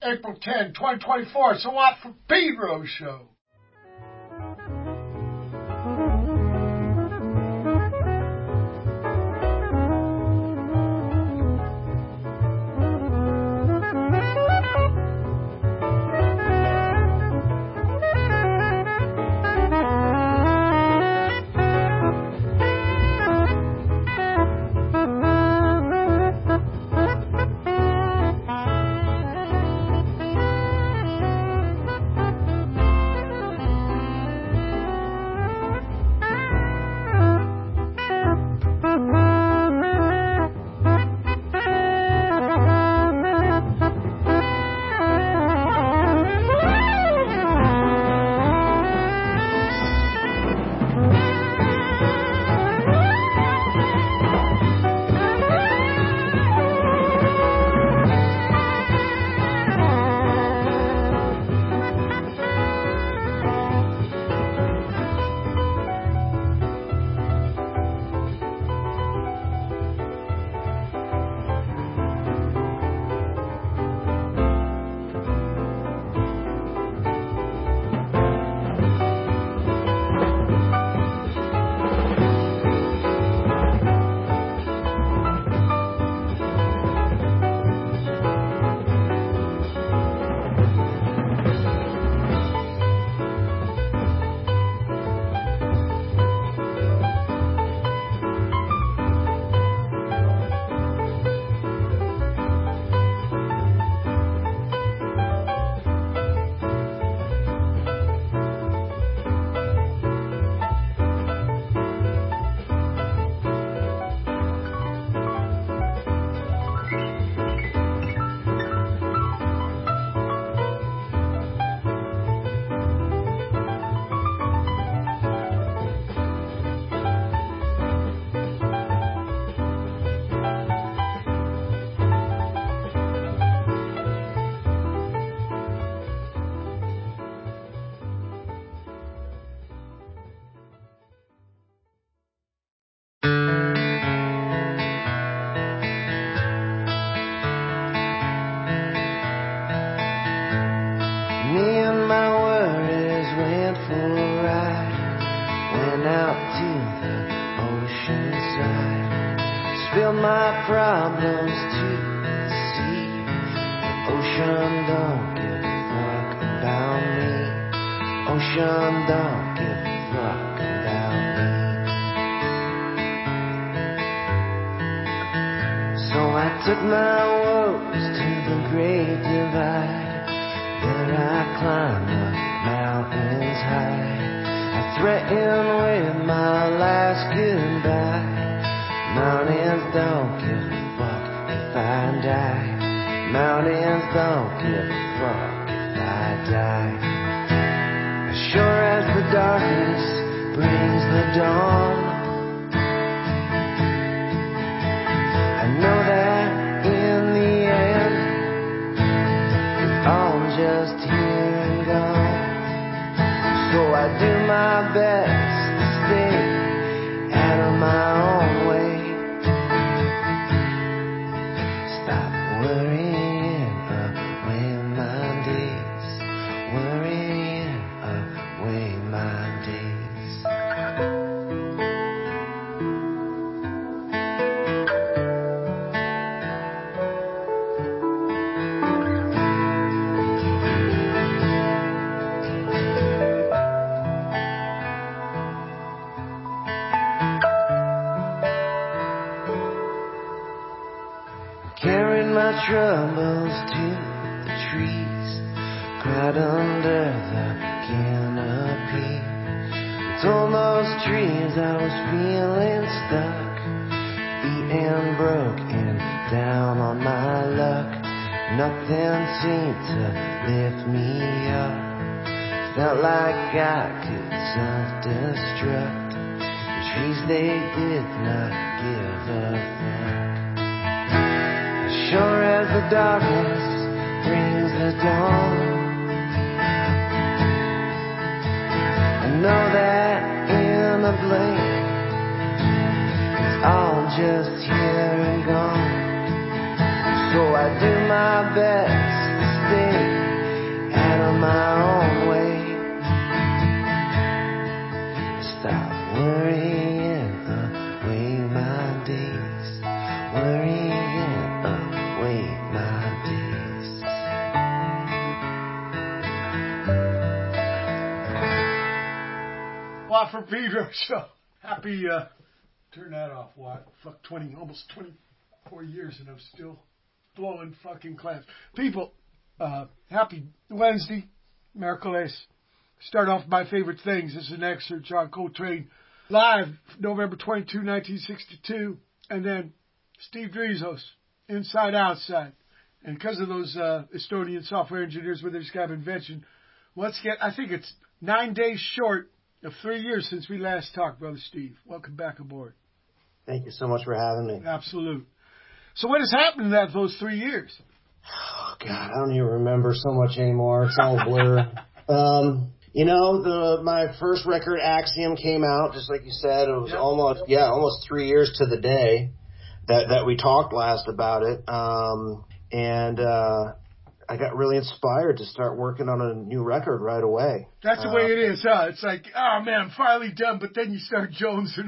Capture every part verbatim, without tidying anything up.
April tenth, twenty twenty-four. So what for Pedro Show? Spilled my problems to the sea. The ocean don't give a fuck about me. Ocean don't give a fuck about me. So I took my woes to the Great Divide. There I climbed the mountains high. I threatened with my last goodbye. Mountains don't give a fuck if I die. Mountains don't give a fuck if I die. As sure as the darkness brings the dawn, I know that in the end it's all just here and gone. So I do my best to stay out of my own way. Worrying away my days, worrying away my days. Carried my troubles to the trees, cried under the canopy. Told those trees I was feeling stuck, beaten, broken, down on my luck. Nothing seemed to lift me up. Felt like I could self-destruct. The trees, they did not give a fuck. Sure as the darkness brings the dawn, I know that in a blink it's all just here and gone. So I do my best to stay Watt from Pedro Show. Happy, uh, turn that off, Watt. Fuck, twenty, almost twenty-four years and I'm still blowing fucking clams. People, uh, happy Wednesday, Mercoles. Start off my favorite things. This is an excerpt, John Coltrane, live, November twenty-second, nineteen sixty-two. And then Steve Drizos, Inside Outside. And because of those uh, Estonian software engineers with their Scab invention, let's get, I think it's nine days short of three years since we last talked, Brother Steve. Welcome back aboard. Thank you so much for having me. Absolute. So what has happened in that those three years? Oh, God, I don't even remember so much anymore. It's all a blur. um, you know, the my first record, Axiom, came out, just like you said. It was yep. almost, yeah, almost three years to the day that, that we talked last about it. Um, and uh, I got really inspired to start working on a new record right away. That's the uh, way it is, huh? It's like, oh, man, I'm finally done, but then you start jonesing.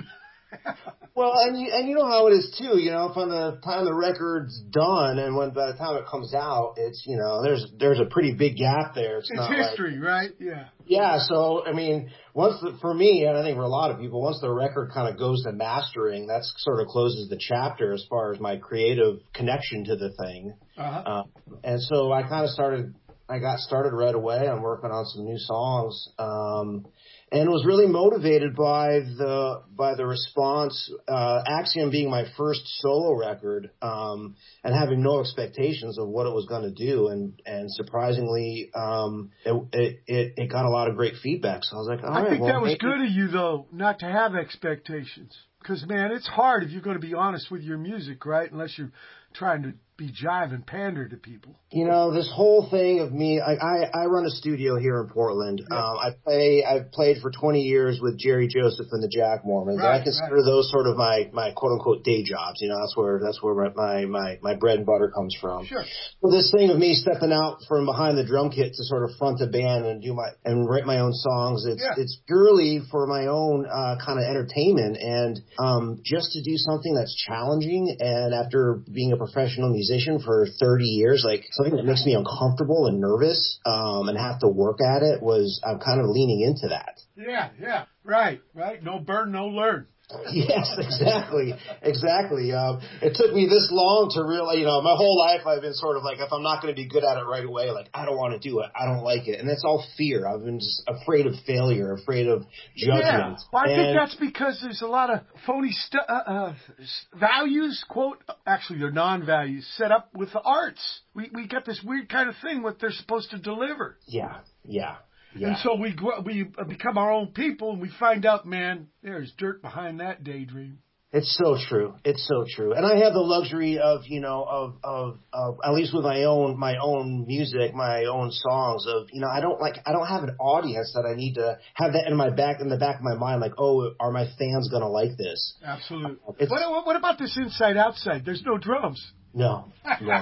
Well, and you, and you know how it is too. You know, from the time the record's done and when by the time it comes out, it's you know there's there's a pretty big gap there. It's, it's not history, like, right? Yeah. Yeah. So I mean, once the, for me, and I think for a lot of people, once the record kind of goes to mastering, that sort of closes the chapter as far as my creative connection to the thing. Uh-huh. Uh, and so I kind of started. I got started right away. I'm working on some new songs. Um, And was really motivated by the by the response, uh, Axiom being my first solo record, um, and having no expectations of what it was going to do, and and surprisingly, um, it, it it got a lot of great feedback. So I was like, all I right, think well, that was maybe. good of you though, not to have expectations, because man, it's hard if you're going to be honest with your music, right? Unless you're trying to be jive and pander to people. You know, this whole thing of me, I, I, I run a studio here in Portland. Yeah. Um, I play, I've played for twenty years with Jerry Joseph and the Jack Mormons. Right, I consider right. those sort of my, my quote unquote day jobs. You know, that's where, that's where my, my, my bread and butter comes from. Sure. So this thing of me stepping out from behind the drum kit to sort of front the band and do my, and write my own songs, it's, Yeah. it's purely for my own, uh, kind of entertainment and, um, just to do something that's challenging. And after being a professional musician for thirty years, like something that makes me uncomfortable and nervous, um, and have to work at it was, I'm kind of leaning into that. Yeah, yeah, right, right. No burn, no learn. Yes, exactly, exactly. Um, it took me this long to realize, you know, my whole life I've been sort of like, if I'm not going to be good at it right away, like, I don't want to do it. I don't like it. And that's all fear. I've been just afraid of failure, afraid of judgment. Yeah, well, I and, think that's because there's a lot of phony stu- uh, uh, values, quote, actually they're non-values, set up with the arts. We we get this weird kind of thing, what they're supposed to deliver. Yeah, yeah. Yeah. And so we grow, we become our own people, and we find out, man, there's dirt behind that daydream. It's so true. It's so true. And I have the luxury of, you know, of, of, of, at least with my own, my own music, my own songs of, you know, I don't like, I don't have an audience that I need to have that in my back, in the back of my mind, like, oh, are my fans going to like this? Absolutely. It's, what, what about this inside outside? There's no drums. No, no,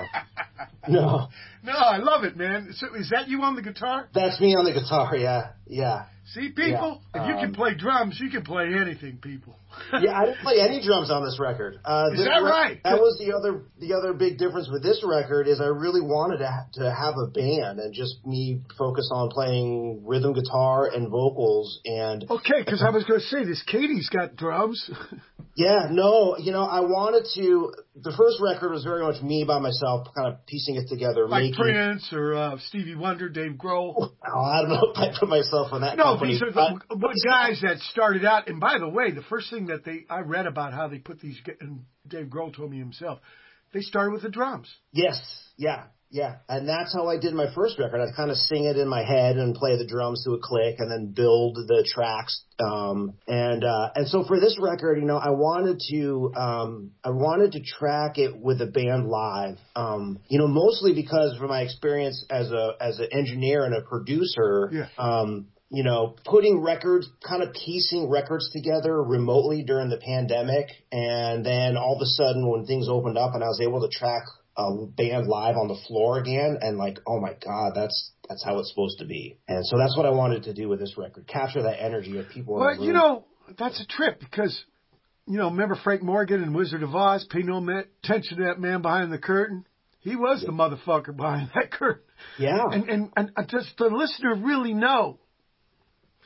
no. No, I love it, man. So is that you on the guitar? That's me on the guitar, yeah, yeah. See, people, yeah. if you um, can play drums, you can play anything, people. Yeah, I didn't play any drums on this record. Uh, is this that re- right? That was the other the other big difference with this record is I really wanted to ha- to have a band and just me focus on playing rhythm guitar and vocals and. Okay, because I was going to say this. Katie's got drums. Yeah, no, you know, I wanted to. The first record was very much me by myself, kind of piecing it together, like making, Prince or uh, Stevie Wonder, Dave Grohl. Oh, I don't know if I put myself on that. No, company, these are the but, guys that started out. And by the way, the first thing that they I read about how they put these, and Dave Grohl told me himself, they started with the drums. Yes, yeah. Yeah, and that's how I did my first record. I'd kind of sing it in my head and play the drums to a click and then build the tracks. Um, and uh, and so for this record, you know, I wanted to um, I wanted to track it with a band live. Um, you know, mostly because from my experience as a as an engineer and a producer. Yeah. Um, you know, putting records, kind of piecing records together remotely during the pandemic, and then all of a sudden when things opened up and I was able to track a band live on the floor again, and like, oh my God, that's that's how it's supposed to be. And so that's what I wanted to do with this record, capture that energy of people. Well, in the room. you know, that's a trip because, you know, remember Frank Morgan in Wizard of Oz? Pay no attention to that man behind the curtain. He was yeah. the motherfucker behind that curtain. Yeah. And, and and does the listener really know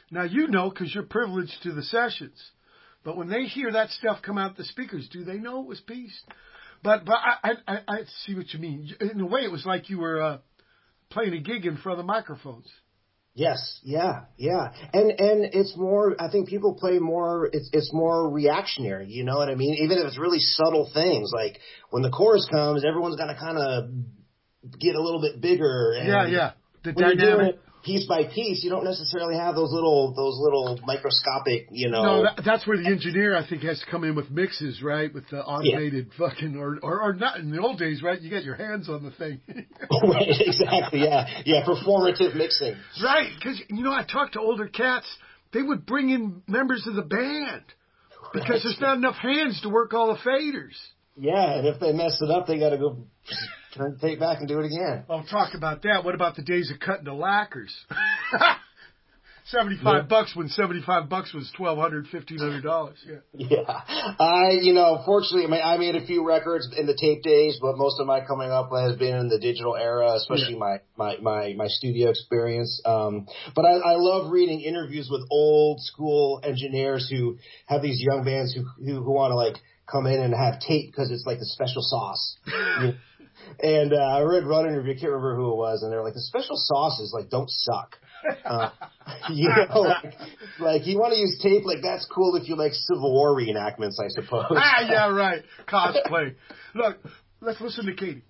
Now, you know because you're privileged to the sessions. But when they hear that stuff come out the speakers, do they know it was Peace? But but I, I, I see what you mean. In a way, it was like you were uh, playing a gig in front of the microphones. Yes, yeah, yeah, and and it's more. I think people play more. It's it's more reactionary. You know what I mean? Even if it's really subtle things, like when the chorus comes, everyone's got to kind of get a little bit bigger. And yeah, yeah. The when dynamic. You're doing it piece by piece, you don't necessarily have those little those little microscopic. You know. No, that, that's where the engineer I think has to come in with mixes, right? With the automated yeah. fucking or, or or not in the old days, right? You get your hands on the thing. Right, exactly. Yeah, yeah. Performative mixing. Right, because you know I talked to older cats. They would bring in members of the band because right. there's not enough hands to work all the faders. Yeah, and if they mess it up, they got to go turn the tape back and do it again. I'll talk about that. What about the days of cutting the lacquers? Seventy-five yeah. bucks when seventy-five bucks was twelve hundred, fifteen hundred dollars. Yeah. Yeah. I, you know, fortunately, I, mean, I made a few records in the tape days, but most of my coming up has been in the digital era, especially yeah. my, my, my, my studio experience. Um, but I, I love reading interviews with old school engineers who have these young bands who, who, who want to like come in and have tape because it's like the special sauce. You know? And, uh, I read one interview, I can't remember who it was, and they're like, the special sauce is like, don't suck. Uh, you know, like, like you want to use tape, like that's cool if you like Civil War reenactments, I suppose. Ah, yeah, right. Cosplay. Look, let's listen to Katie.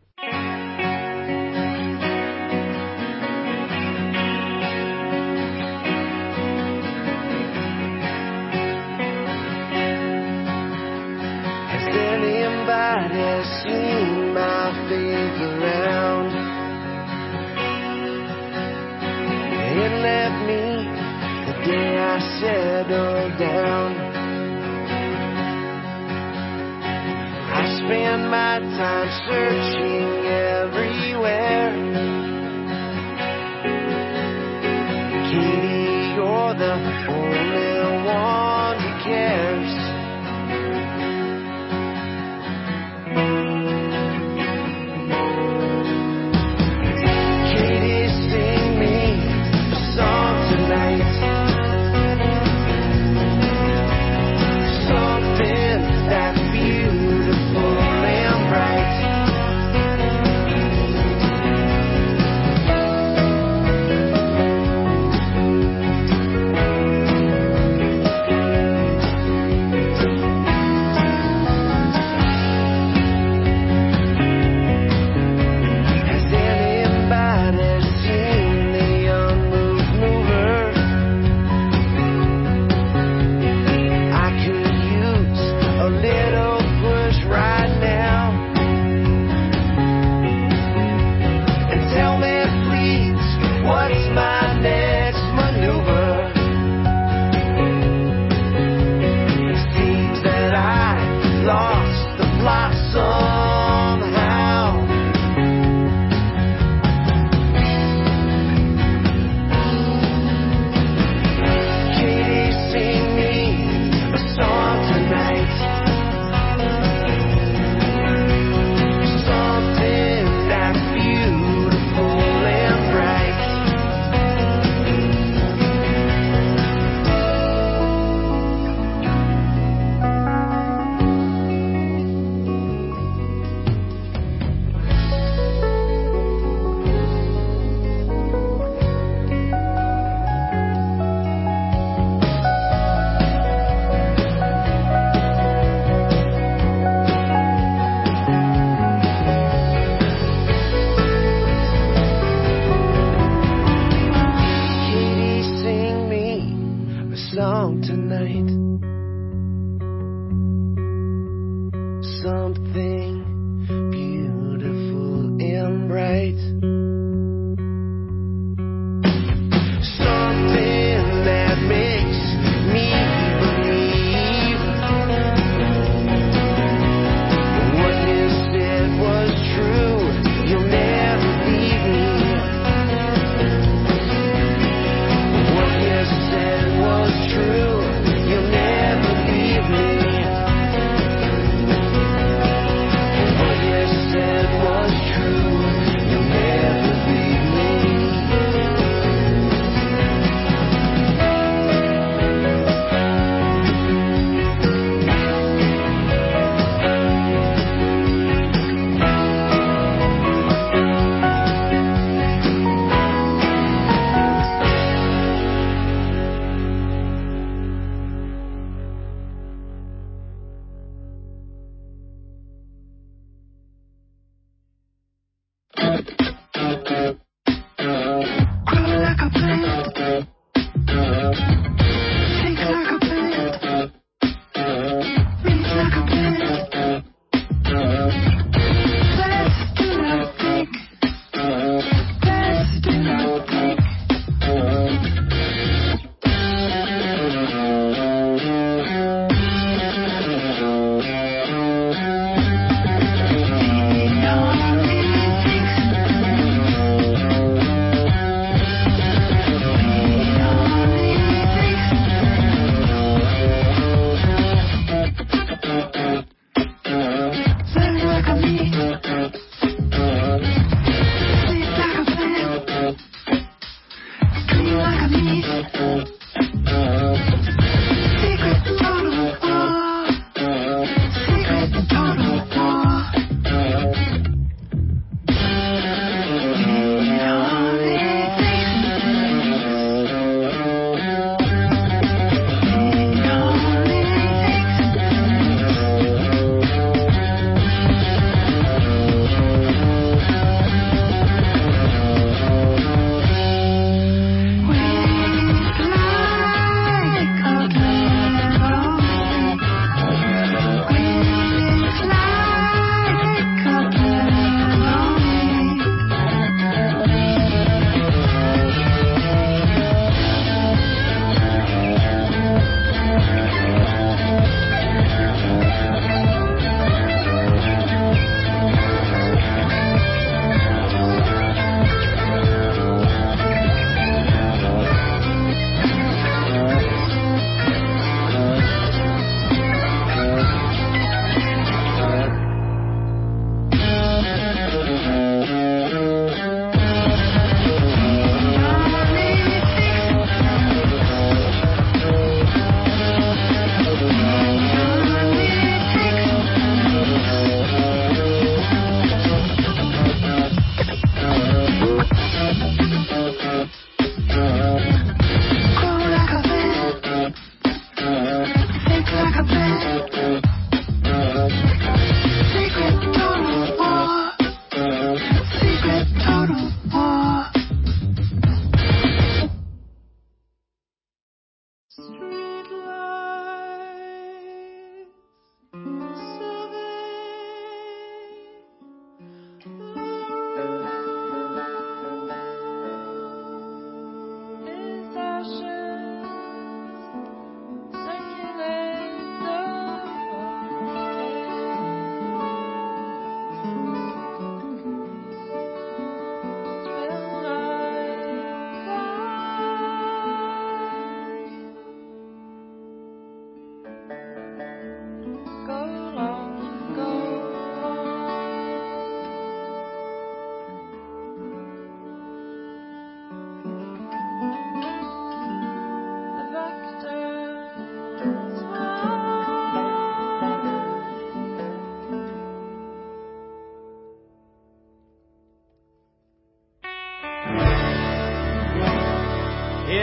Has anybody seen my face around? It left me the day I settled down. I spend my time searching everywhere. Katie, you're the only one who cares.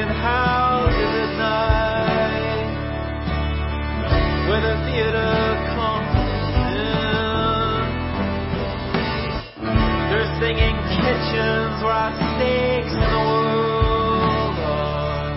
in houses at night, where the theater comes in. They're singing kitchens where our stakes in the world are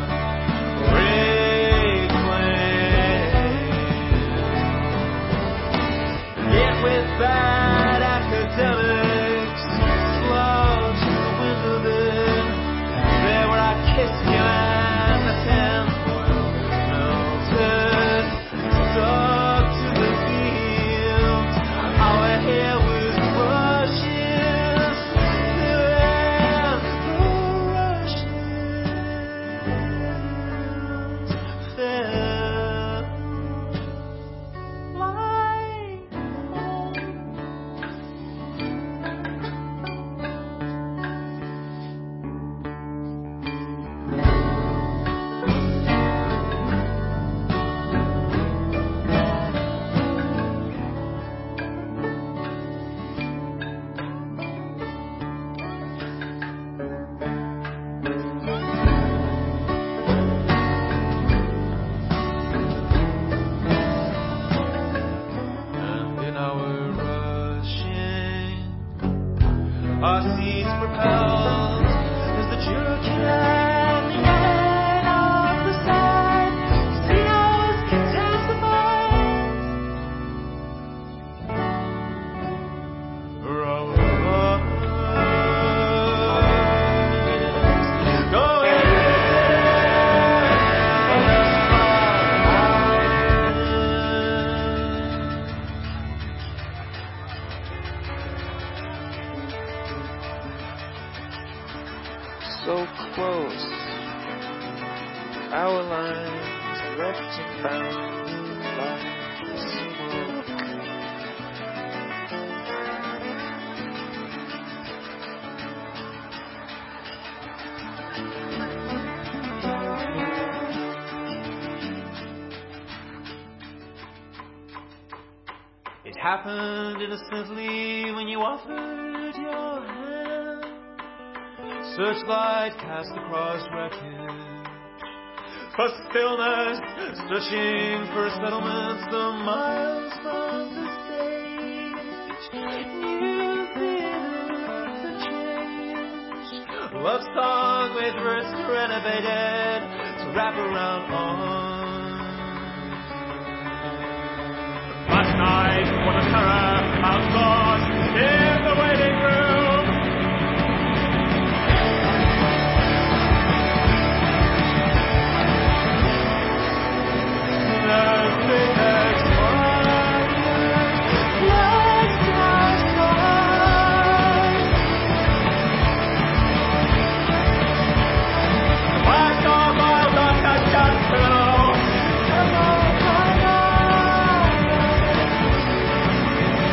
reclaimed. Yet with bad academics slouch in the window bin, there where I kissed you and the tinfoil melted, stuck to the beams. Our hair was brushes, then the Russians fell like and in our rushing, our seas propelled as the jerkin and the yelling of the side. Casinos can testify. For our lives going so close, our lines left and bound like smoke. It happened innocently when you offered your hand. Searchlight cast across wreckage, for stillness, searching for settlements the miles from the stage. New theater for change, love song with verse renovated to wrap around arms. Last night was a terror outdoors in the waiting room. As midnight twilight lights our skies, the black dog miles on that gun criminal. Hello, hello.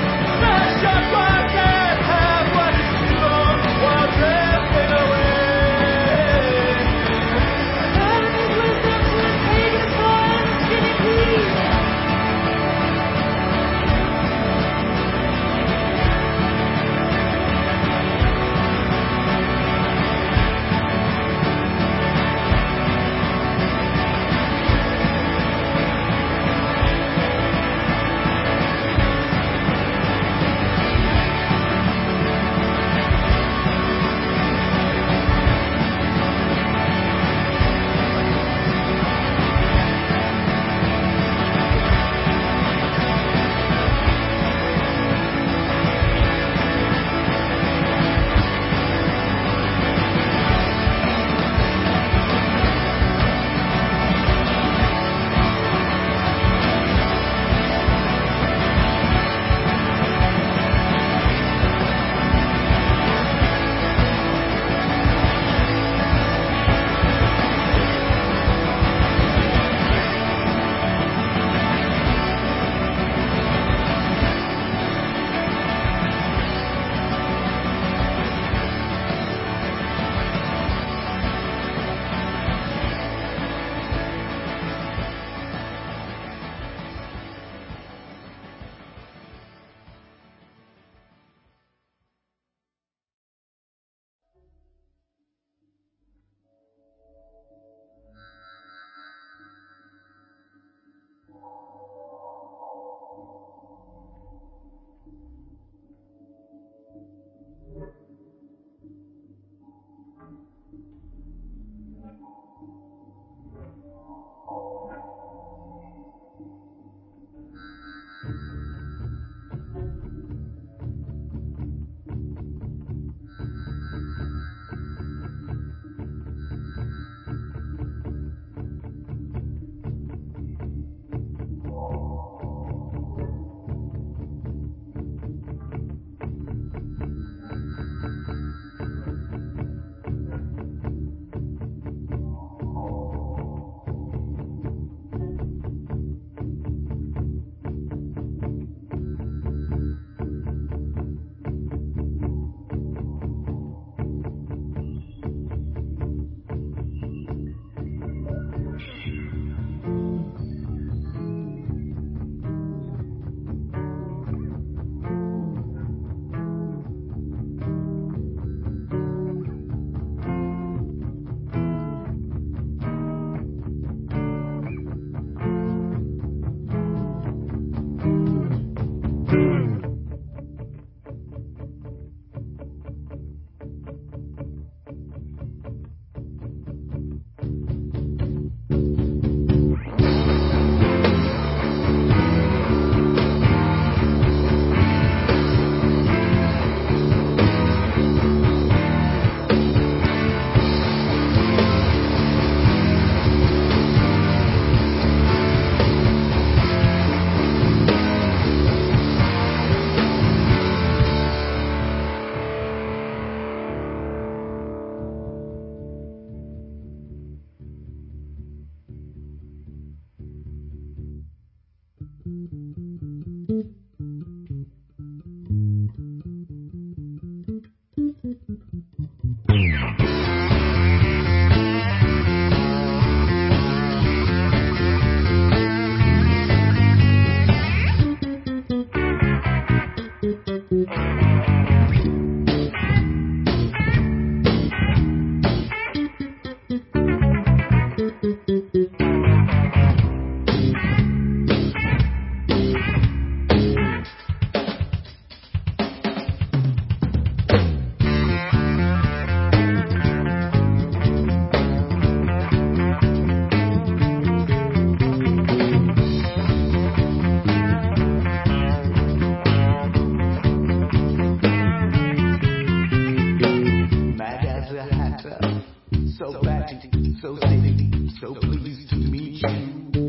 matter. So batty, so city, so pleased to meet you.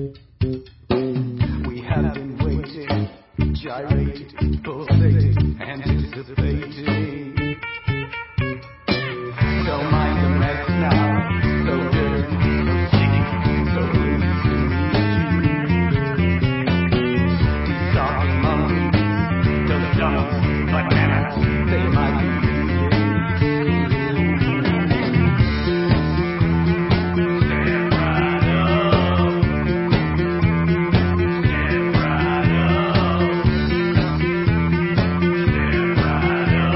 We have been waiting, gyrating, pulsating, anticipating. Don't mind the mess now, so dirty, so sticky, so pleased to meet you. These talking monkeys, those dummies, bananas, they might be. Step right up.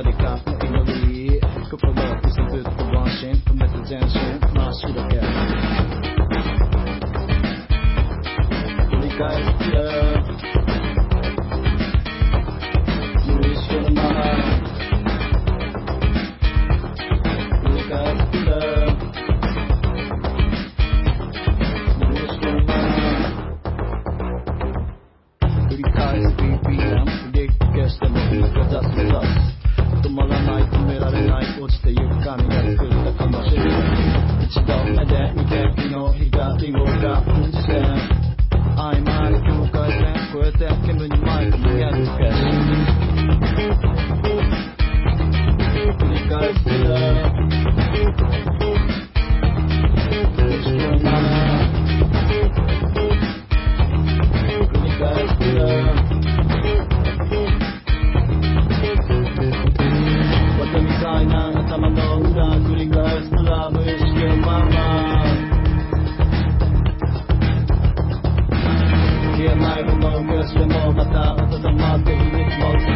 時間の祈り心を揺さぶってワンシーン止めて全身真っ白け繰り返す無意識のまま繰り返す無意識のまま繰り返す ビーピーエム 激消しても目指す目指す止まらない止められない落ちてゆく神が作ったかもしれない一度目で見て日の光を感じて曖昧な境界線越えて煙に巻いて見える景色繰り返す無意識のまま繰り返す綿みたいな頭の裏繰り返すら無意識のまま消えない炎を消してもまた温まっている気持ち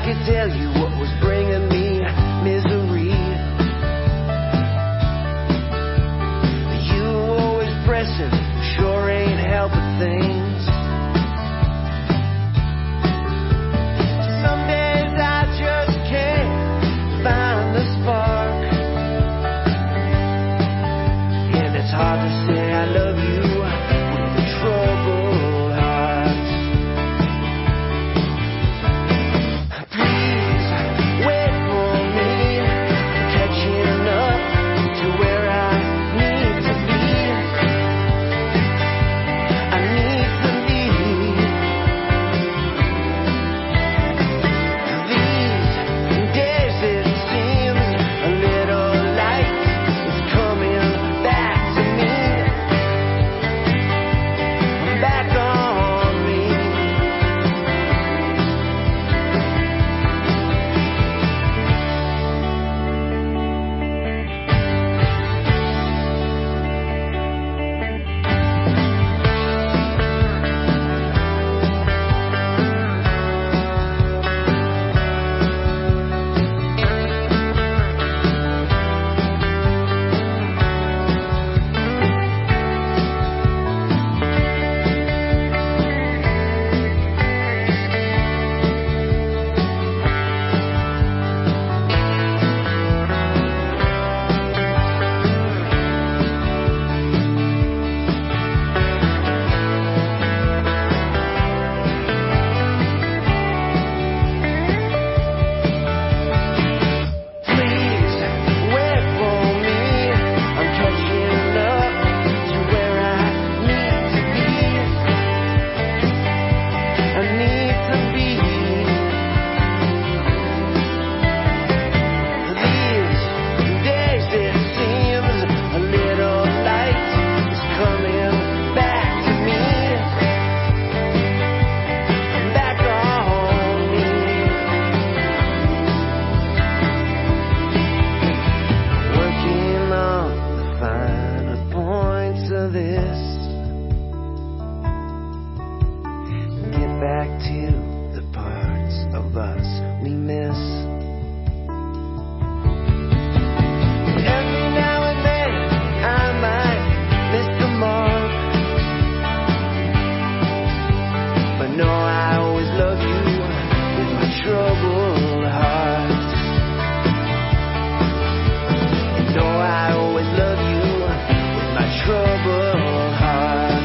could tell you what was bringing me misery. You always pressing, sure ain't helping things. Some days I just can't find the spark, and it's hard to say I love you with a troubled heart. Please wait for me, I'm catching up to where I need to be. I need to be. These days it seems a little light is coming back to me. I'm back on me. Please wait for me, I'm catching up to where I need to be. I need to be. These days it seems a little light is coming back to me. Back on me. Working on the finer points of this. Get back to the parts of us we miss. Every now and then I might miss the mark, but no, I always love you with my troubled heart. No, I always love you with my troubled heart.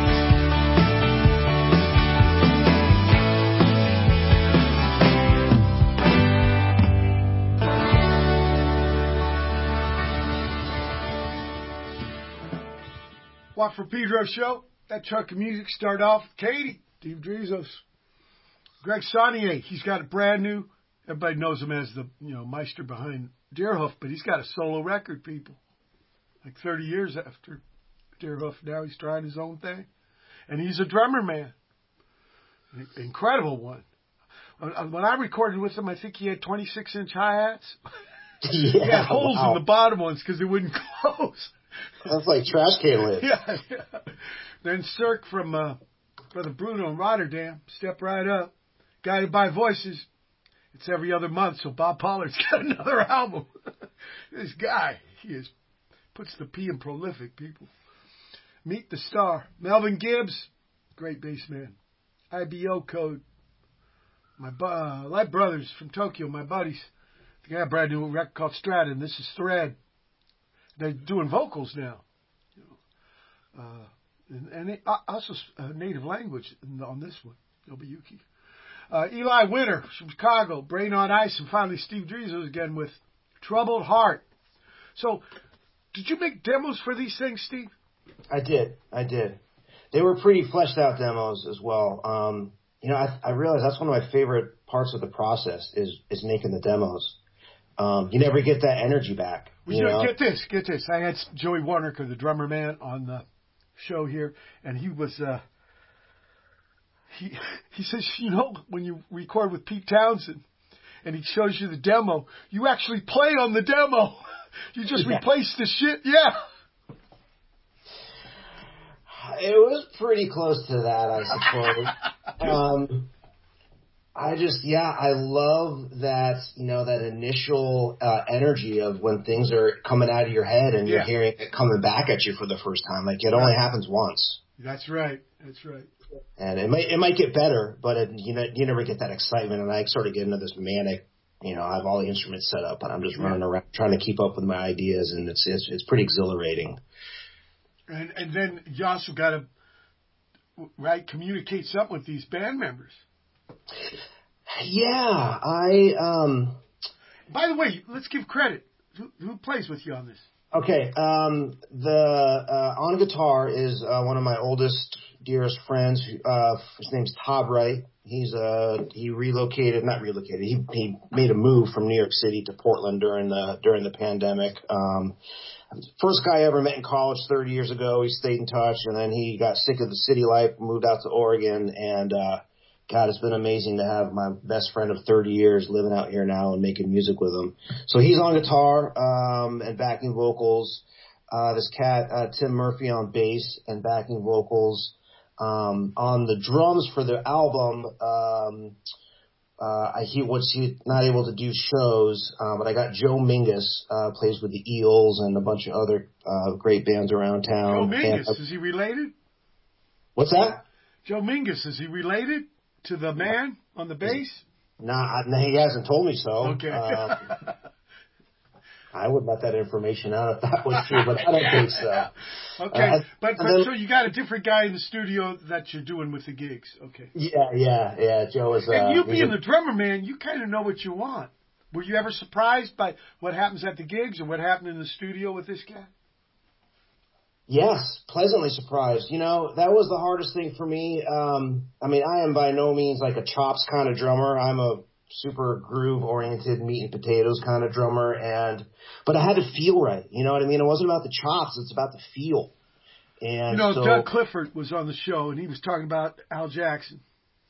Watt from Pedro show. That chunk of music started off with Katie, Steve Drizos. Greg Saunier, he's got a brand new, everybody knows him as the, you know, Meister behind Deerhoof, but he's got a solo record, people. Like thirty years after Deerhoof, now he's trying his own thing. And he's a drummer, man. An incredible one. When when I recorded with him, I think he had twenty-six inch hi-hats. He had Yeah, holes wow. in the bottom ones because they wouldn't close. That's like trash can lids. Yeah, yeah. Then Cirque from uh, Brother Bruno in Rotterdam, Step Right Up, Guided by Voices. It's every other month, so Bob Pollard's got another album. This guy, he is puts the P in prolific, people. Meet the Star, Melvin Gibbs, great bass man. I B O Code, my bu- uh, Light Brothers from Tokyo, my buddies. They got a brand new record called Strata, and this is Thread. They're doing vocals now. You know. uh, and, and it, uh, also uh, native language on this one, Nobuyuki. Uh, Eli Winter from Chicago, Brain on Ice, and finally Steve Drizos again with Troubled Heart. So, did you make demos for these things, Steve? I did. I did. They were pretty fleshed out demos as well. Um, you know, I, I realized that's one of my favorite parts of the process is is making the demos. Um, you never get that energy back. Well, You you know, know? get this, get this. I had Joey Warnicker, the drummer man, on the show here, and he was, uh, he he says, you know, when you record with Pete Townsend, and he shows you the demo, you actually play on the demo. You just Yeah. replace the shit. Yeah. It was pretty close to that, I suppose. um, I just, yeah, I love that, you know, that initial uh, energy of when things are coming out of your head and you're Yeah. hearing it coming back at you for the first time. Like, it only happens once. That's right. That's right. And it might, it might get better, but it, you know, you never get that excitement. And I sort of get into this manic, you know, I have all the instruments set up and I'm just Yeah. running around trying to keep up with my ideas. And it's, it's, it's pretty exhilarating. And and then you also got to, right, communicate something with these band members. Yeah, I, um, By the way, let's give credit. Who, who plays with you on this? okay, um, the, uh, on guitar is, uh, one of my oldest, dearest friends, uh, his name's Todd Wright. He's, uh, he relocated, not relocated, he, he made a move from New York City to Portland during the, during the pandemic. Um, first guy I ever met in college thirty years ago. He stayed in touch and then he got sick of the city life, moved out to Oregon and, uh, God, it's been amazing to have my best friend of thirty years living out here now and making music with him. So he's on guitar, um, and backing vocals. Uh, this cat, uh, Tim Murphy on bass and backing vocals. Um, on the drums for the album, um, uh, I, he was he not able to do shows, uh, but I got Joe Mingus, uh, plays with the Eels and a bunch of other, uh, great bands around town. Joe Mingus, And, uh, is he related? what's that? Joe Mingus, is he related to the man on the bass? Nah, nah, he hasn't told me so. Okay. Uh, I would let that information out if that was true, but I don't think so. Okay, Uh, but, and but then- so you got a different guy in the studio that you're doing with the gigs. Okay. Yeah, yeah, yeah. Joe is. Uh, And you he's being a- the drummer, man, you kind of know what you want. Were you ever surprised by what happens at the gigs or what happened in the studio with this guy? Yes, pleasantly surprised. You know, that was the hardest thing for me. Um, I mean, I am by no means like a chops kind of drummer. I'm a super groove oriented meat and potatoes kind of drummer, and but I had to feel right. You know what I mean? It wasn't about the chops; it's about the feel. And You know, so, Doug Clifford was on the show, and he was talking about Al Jackson.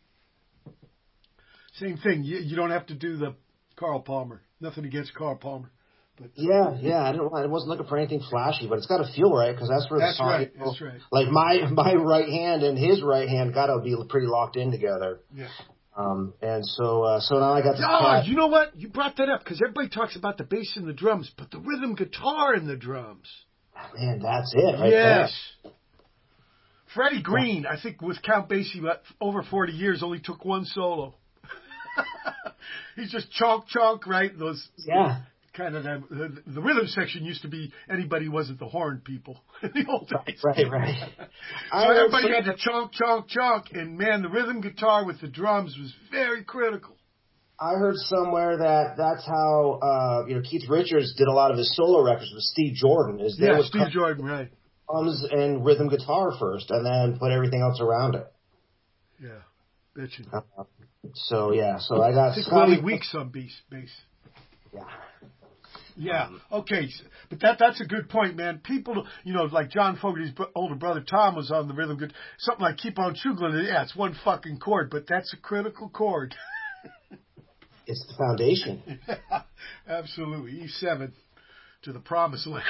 Same thing. You, you don't have to do the Carl Palmer. Nothing against Carl Palmer. But Yeah, yeah, I didn't. I wasn't looking for anything flashy, but it's got to feel right because that's where That's the song. right, you know, that's right. Like my my right hand and his right hand got to be pretty locked in together. yeah. Um, and so uh, so now I got this Oh, cat. you know what? You brought that up because everybody talks about the bass and the drums, but the rhythm guitar in the drums. Man, that's it right Yes. Freddie Green, I think with Count Basie, about over forty years, only took one solo. He's just chonk chonk, right? Those there. Yeah. kind of the, the, the rhythm section used to be anybody who wasn't the horn people in the old days. Right, right. I So heard everybody some- had to chonk chonk chonk, and man, the rhythm guitar with the drums was very critical. I heard somewhere that that's how uh, you know Keith Richards did a lot of his solo records with Steve Jordan. Is they Yeah, would Steve cut Jordan, right? drums and rhythm guitar first, and then put everything else around it. Yeah, bitchin'. Uh, so yeah, so I got I think Scotty. Willie Weeks on bass. bass. Yeah. Yeah. Okay. s- But that that's a good point, man. People, you know, like John Fogerty's bro- older brother Tom was on the rhythm good. Something like Keep On Chugling. Yeah, it's one fucking chord, but that's a critical chord. It's the foundation. Absolutely. E seven to the promised land.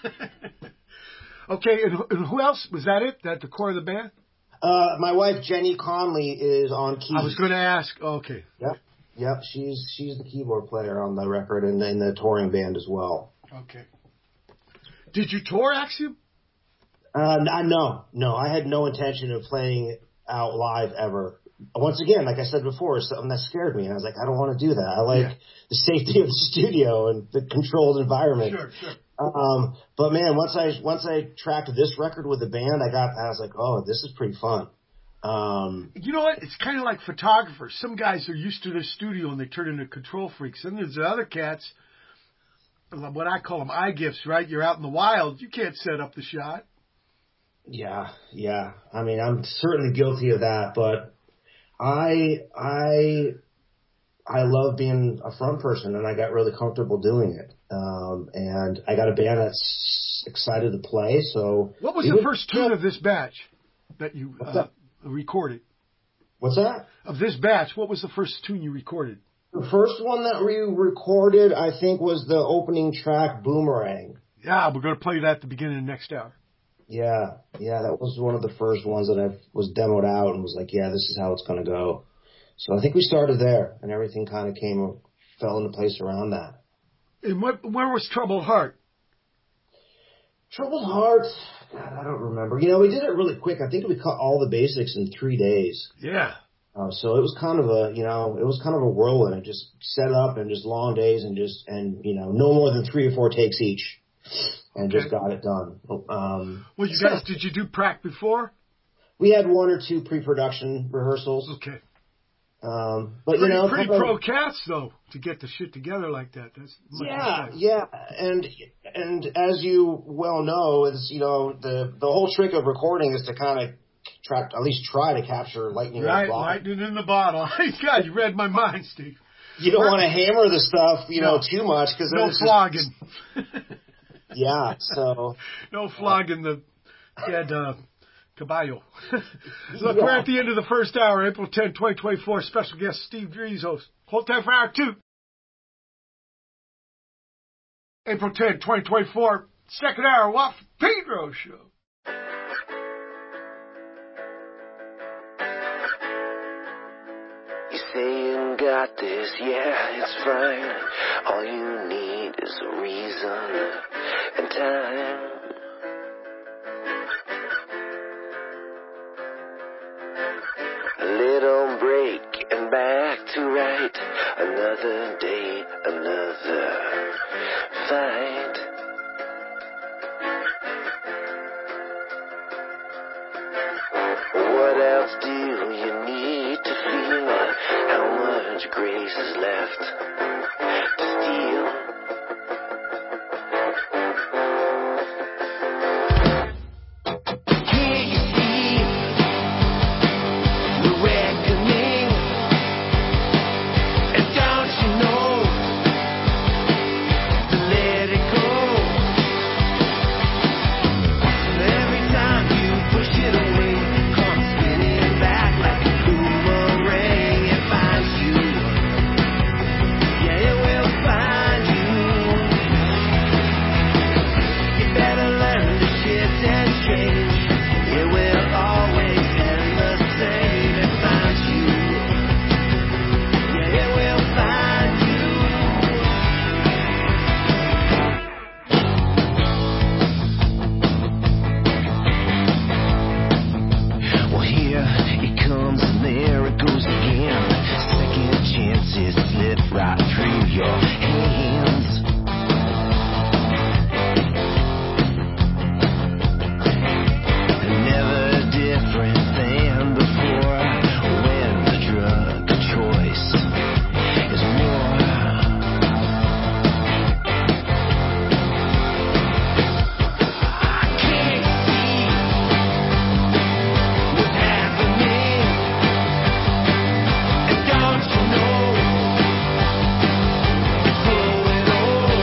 Okay, and, who- and who else? Was that it? That the core of the band? Uh, my wife Jenny Conley is on keys. I was going to ask. Okay. Yep, yep. She's she's the keyboard player on the record and in the touring band as well. Okay. Did you tour Axiom? Uh, n- no, no. I had no intention of playing out live ever. Once again, like I said before, it's something that scared me. And I was like, I don't want to do that. I like Yeah. the safety of the studio and the controlled environment. Sure, sure. Um, but man, once I once I tracked this record with the band, I got I was like, oh, this is pretty fun. Um, You know what? It's kind of like photographers. Some guys are used to their studio and they turn into control freaks. And there's the other cats, what I call them eye gifts, right? You're out in the wild. You can't set up the shot. yeah, yeah. I mean, I'm certainly guilty of that, but I I I love being a front person, and I got really comfortable doing it. Um, and I got a band that's excited to play. So What was even- the first tune of this batch that you What's uh, that? recorded? What's that? Of this batch, what was the first tune you recorded? The first one that we recorded, I think, was the opening track, Boomerang. Yeah, we're going to play that at the beginning of next hour. Yeah, yeah, that was one of the first ones that I was demoed out and was like, yeah, this is how it's going to go. So I think we started there, and everything kind of came, fell into place around that. And what, where was Troubled Heart? Troubled Heart, God, I don't remember. You know, we did it really quick. I think we cut all the basics in three days. Yeah. Uh, so it was kind of a, you know, it was kind of a whirlwind. It just set up and just long days and just, and, you know, no more than three or four takes each. And Okay. just got it done. Um, Well, you so guys, did you do prac before? we had one or two pre-production rehearsals. Okay. Um, but, Pretty, you know, pretty kind of- pro cats, though, to get the shit together like that. That's much Yeah, respect. yeah, and and as you well know, is you know the the whole trick of recording is to kind of try, at least try to capture lightning in a Right, bottle. lightning in the bottle. God, you read my mind, Steve. You don't want to hammer the stuff, you know, No. too much because No it's flogging. Just, yeah, so No flogging the dead uh, caballo. Look, Yeah. we're at the end of the first hour, April tenth, twenty twenty-four. Special guest Steve Drees host. Hold tight for hour two. April tenth, twenty twenty-four. Second hour, Watt from Pedro show. You say you got this, yeah, it's fine. All you need is a reason and time. A little break and back to right. Another day, another fight. What else do you need to feel? How much grace is left to steal? Can't you see the reckoning? And don't you know to let it go? Every time you push it away, comes spinning back like a boomerang. It finds you. Yeah, it will find you. You better learn to shift and change. It will always end the same. It finds you. Yeah, it will find you. Well, here it comes and there it goes again. Second chances slip right through your hands. Never different than before when the drug of choice is more. I can't see what's happening, and don't you know it's growing old?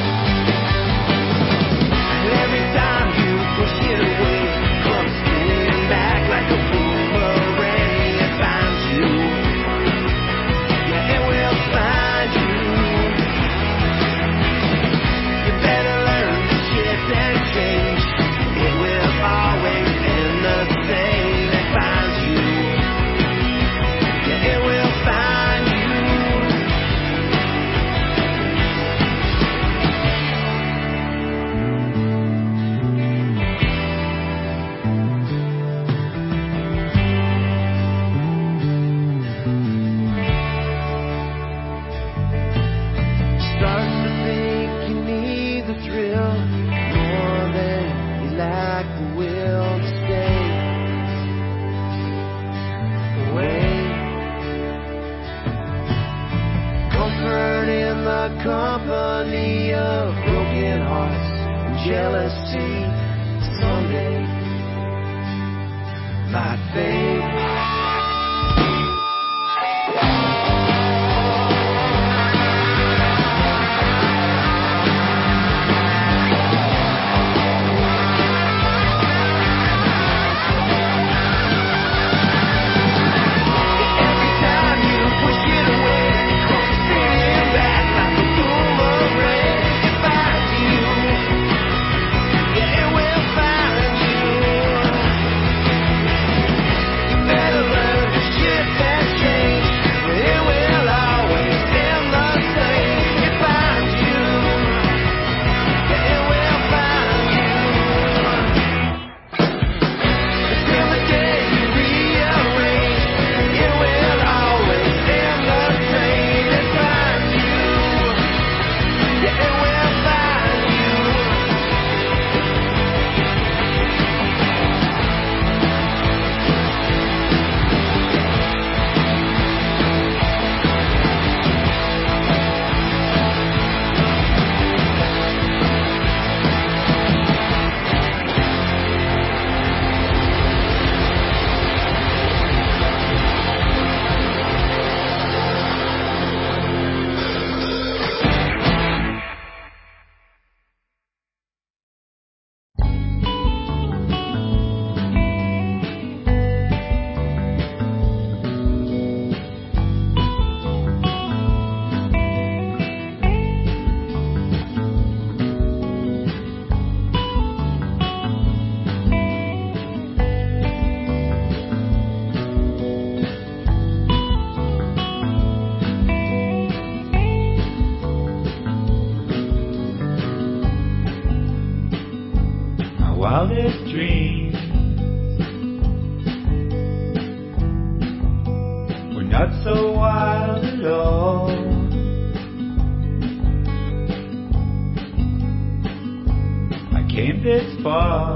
Every time you push it away, comes spinning back like a boomerang. It finds you. Yeah, it will find you. You better learn to shift and change. It will always end the same. It finds you. Yeah, it will find you. Starting to think you need the thrill more than you lack the will to stay away. Comfort in the company of broken hearts and jealousy someday might fade. Every time you push it away, it comes spinning back like a boomerang. It finds you. Yeah, it will find you. not so wild at all. I came this far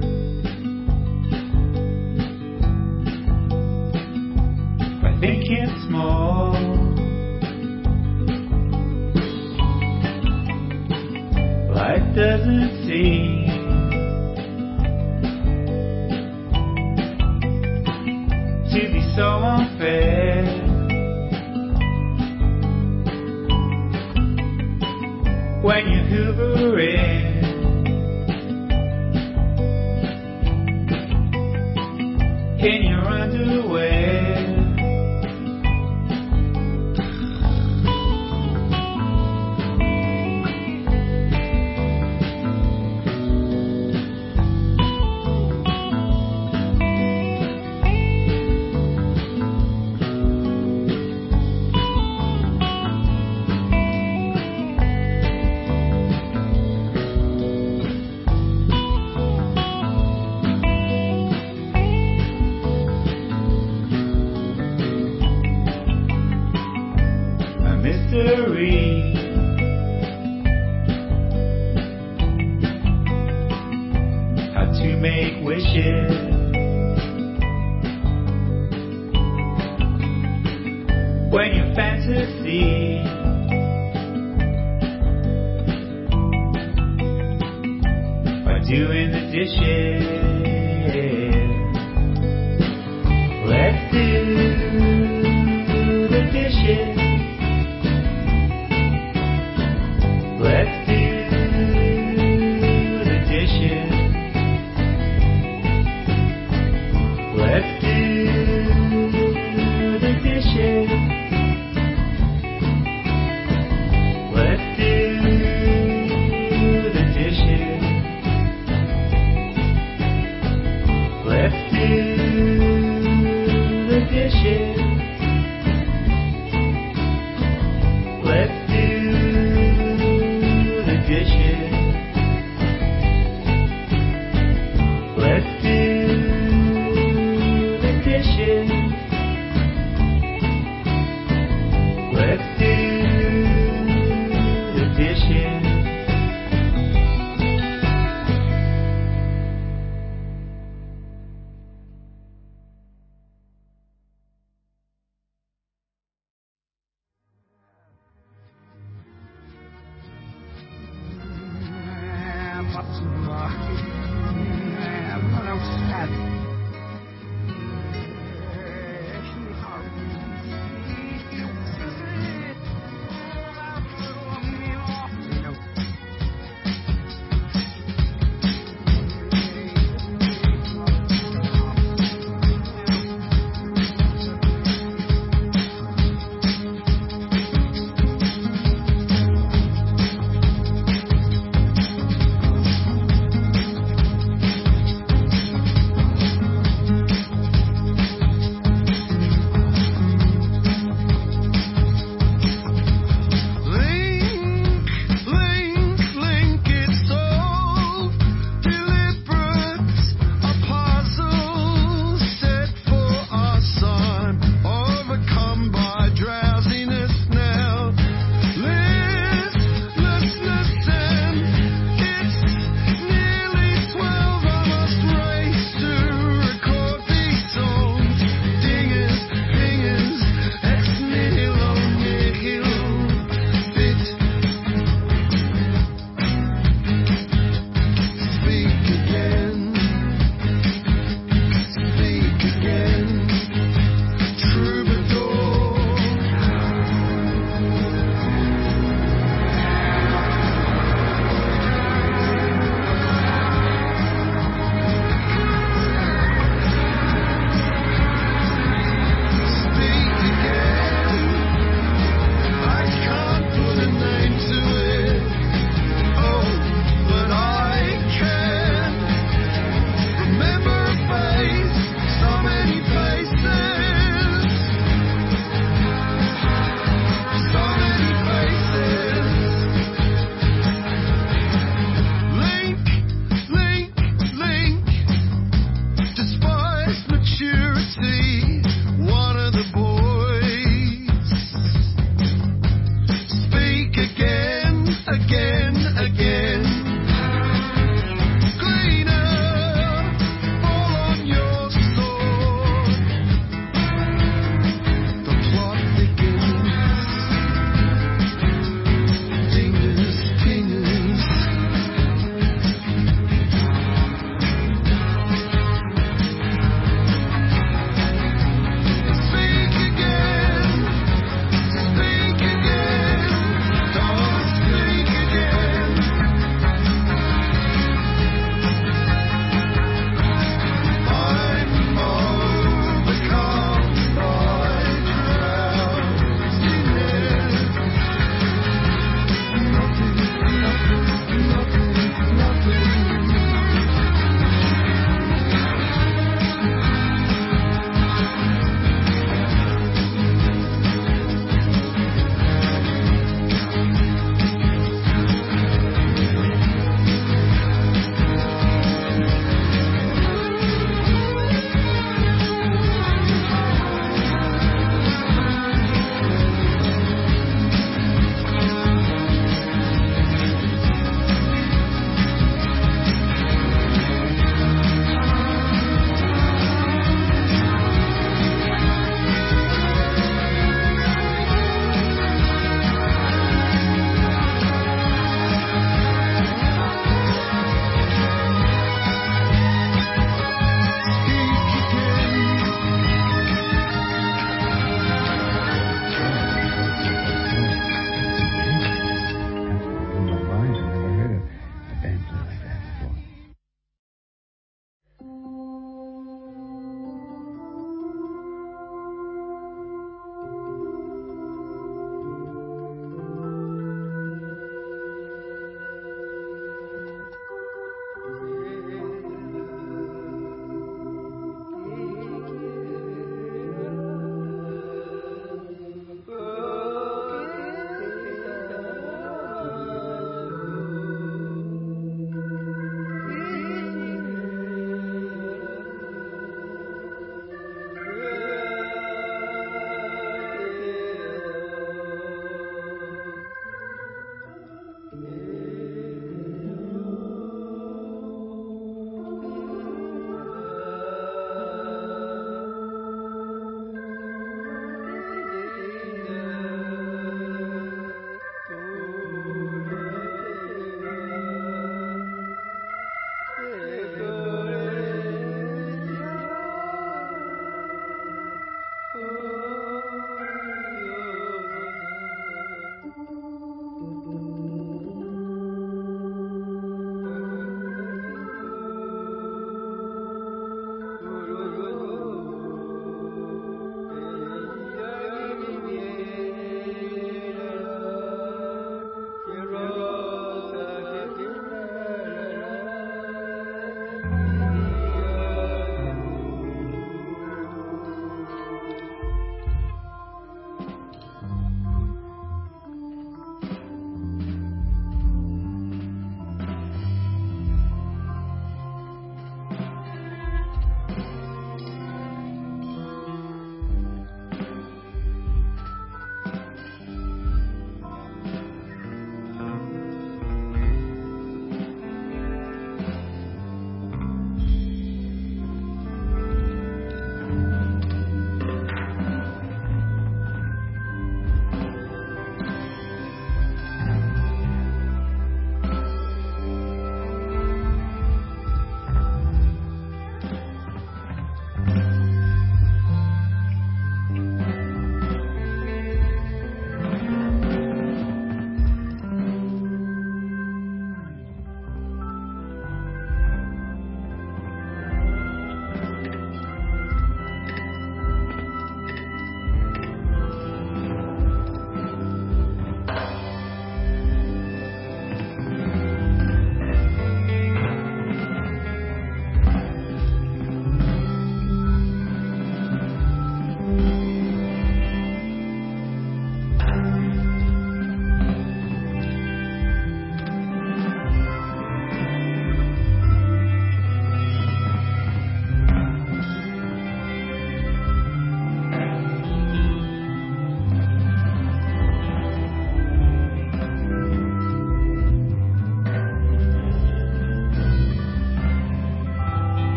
by thinking small. Life doesn't seem to be so unfair. When you hoover in in your underwear. Mystery. How to make wishes. When your fantasy by doing the dishes. Let's do the dishes. Let's do the dishes. Let's do the dishes. Let's do the dishes.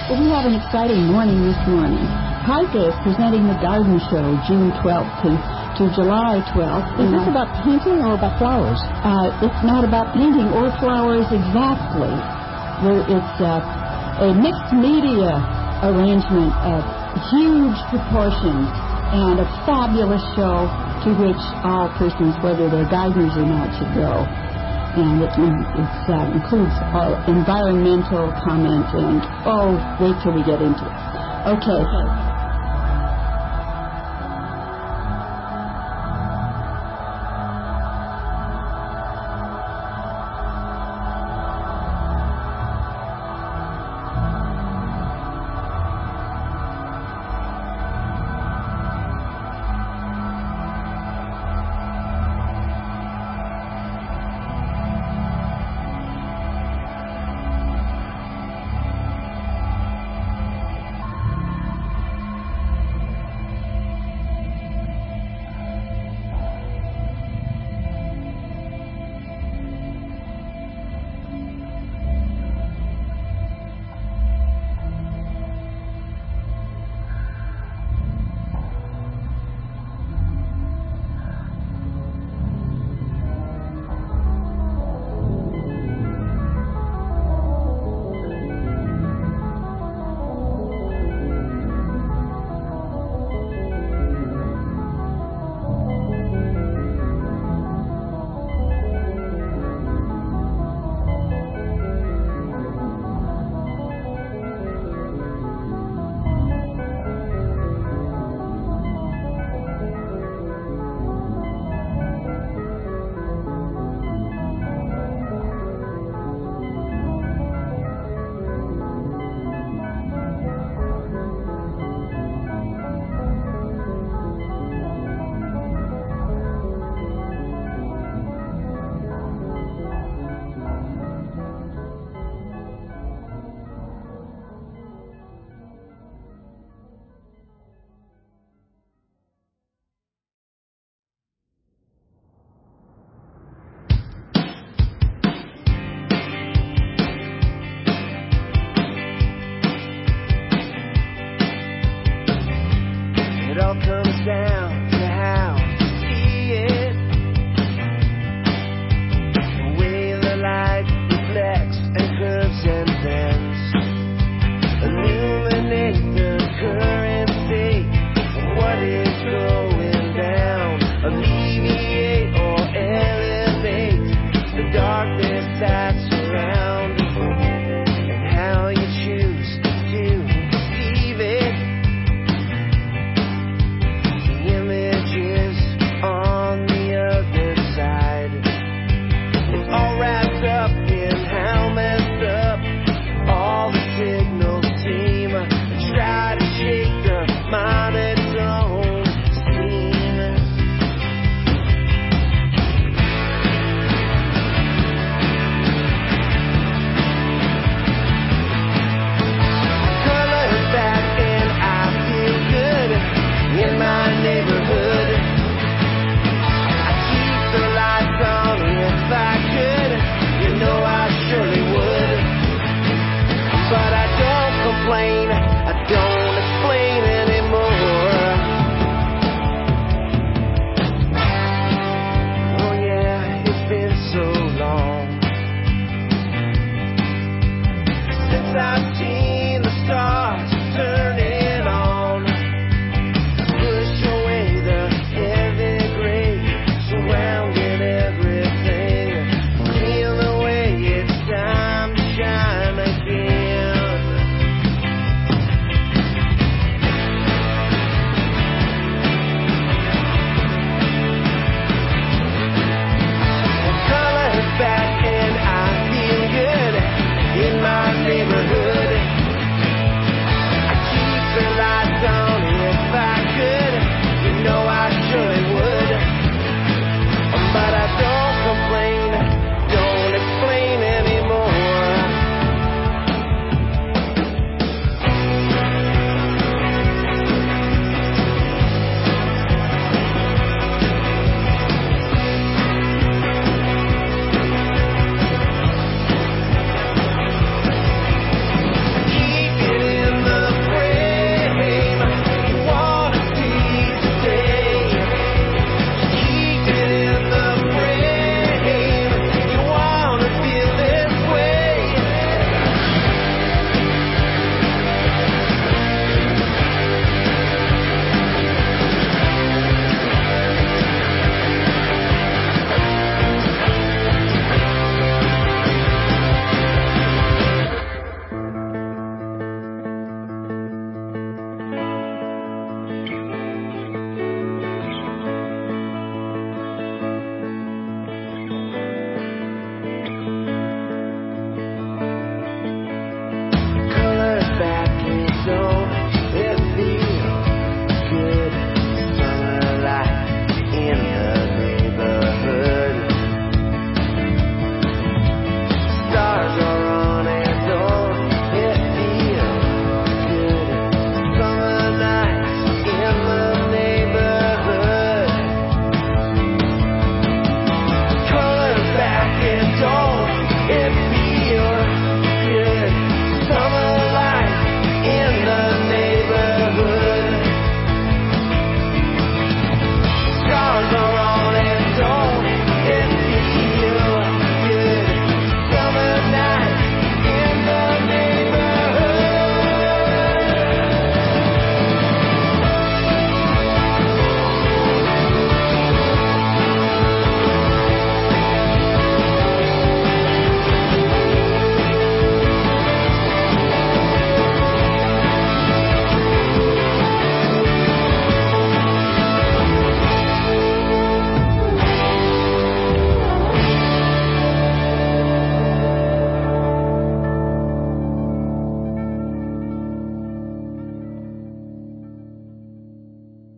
Well, we have an exciting morning this morning. Pika is presenting the Garden Show June twelfth to, to July twelfth. Is this about painting or about flowers? Uh, it's not about painting or flowers exactly. There, it's uh, a mixed media arrangement of huge proportions and a fabulous show to which all persons, whether they're gardeners or not, should go. And it it's, uh, includes all environmental comment and, oh, wait till we get into it. Okay.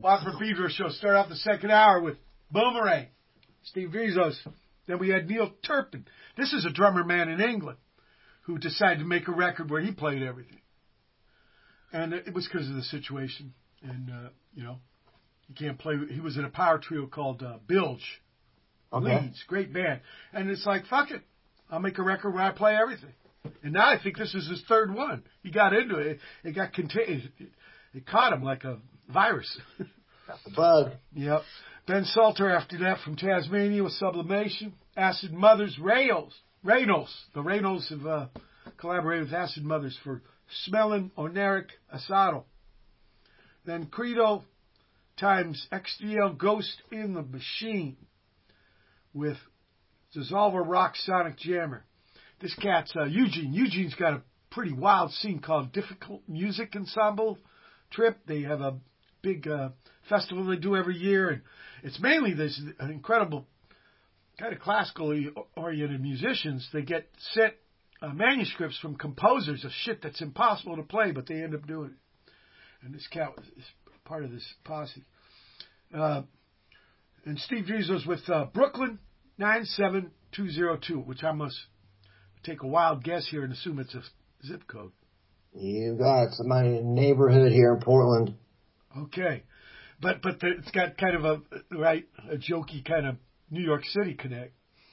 Wadsworth Pedro Show. Start off the second hour with Boomerang, Steve Drizos. Then we had Neil Turpin. This is a drummer man in England who decided to make a record where he played everything. And it was because of the situation. And, uh, you know, he can't play. He was in a power trio called uh, Bilge. Okay. Leeds, great band. And it's like, fuck it. I'll make a record where I play everything. And now I think this is his third one. He got into it. It got contained. It, it caught him like a virus. Got the bug. Yep. Ben Salter after that from Tasmania with Sublimation. Acid Mothers, Rails. Reynolds. The Reynolds have uh, collaborated with Acid Mothers for Smelling Oneric Asado. Then Credo times X D L Ghost in the Machine with Dissolver Rock Sonic Jammer. This cat's uh, Eugene. Eugene's got a pretty wild scene called Difficult Music Ensemble Trip. They have a big uh, festival they do every year, and it's mainly this incredible kind of classically oriented musicians. They get sent uh, manuscripts from composers of shit that's impossible to play, but they end up doing it. And this cat is part of this posse. Uh, and Steve Drizos with uh, Brooklyn nine seven two zero two, which I must take a wild guess here and assume it's a zip code. You got it's my neighborhood here in Portland. Okay, but but the, it's got kind of a right a jokey kind of New York City connect.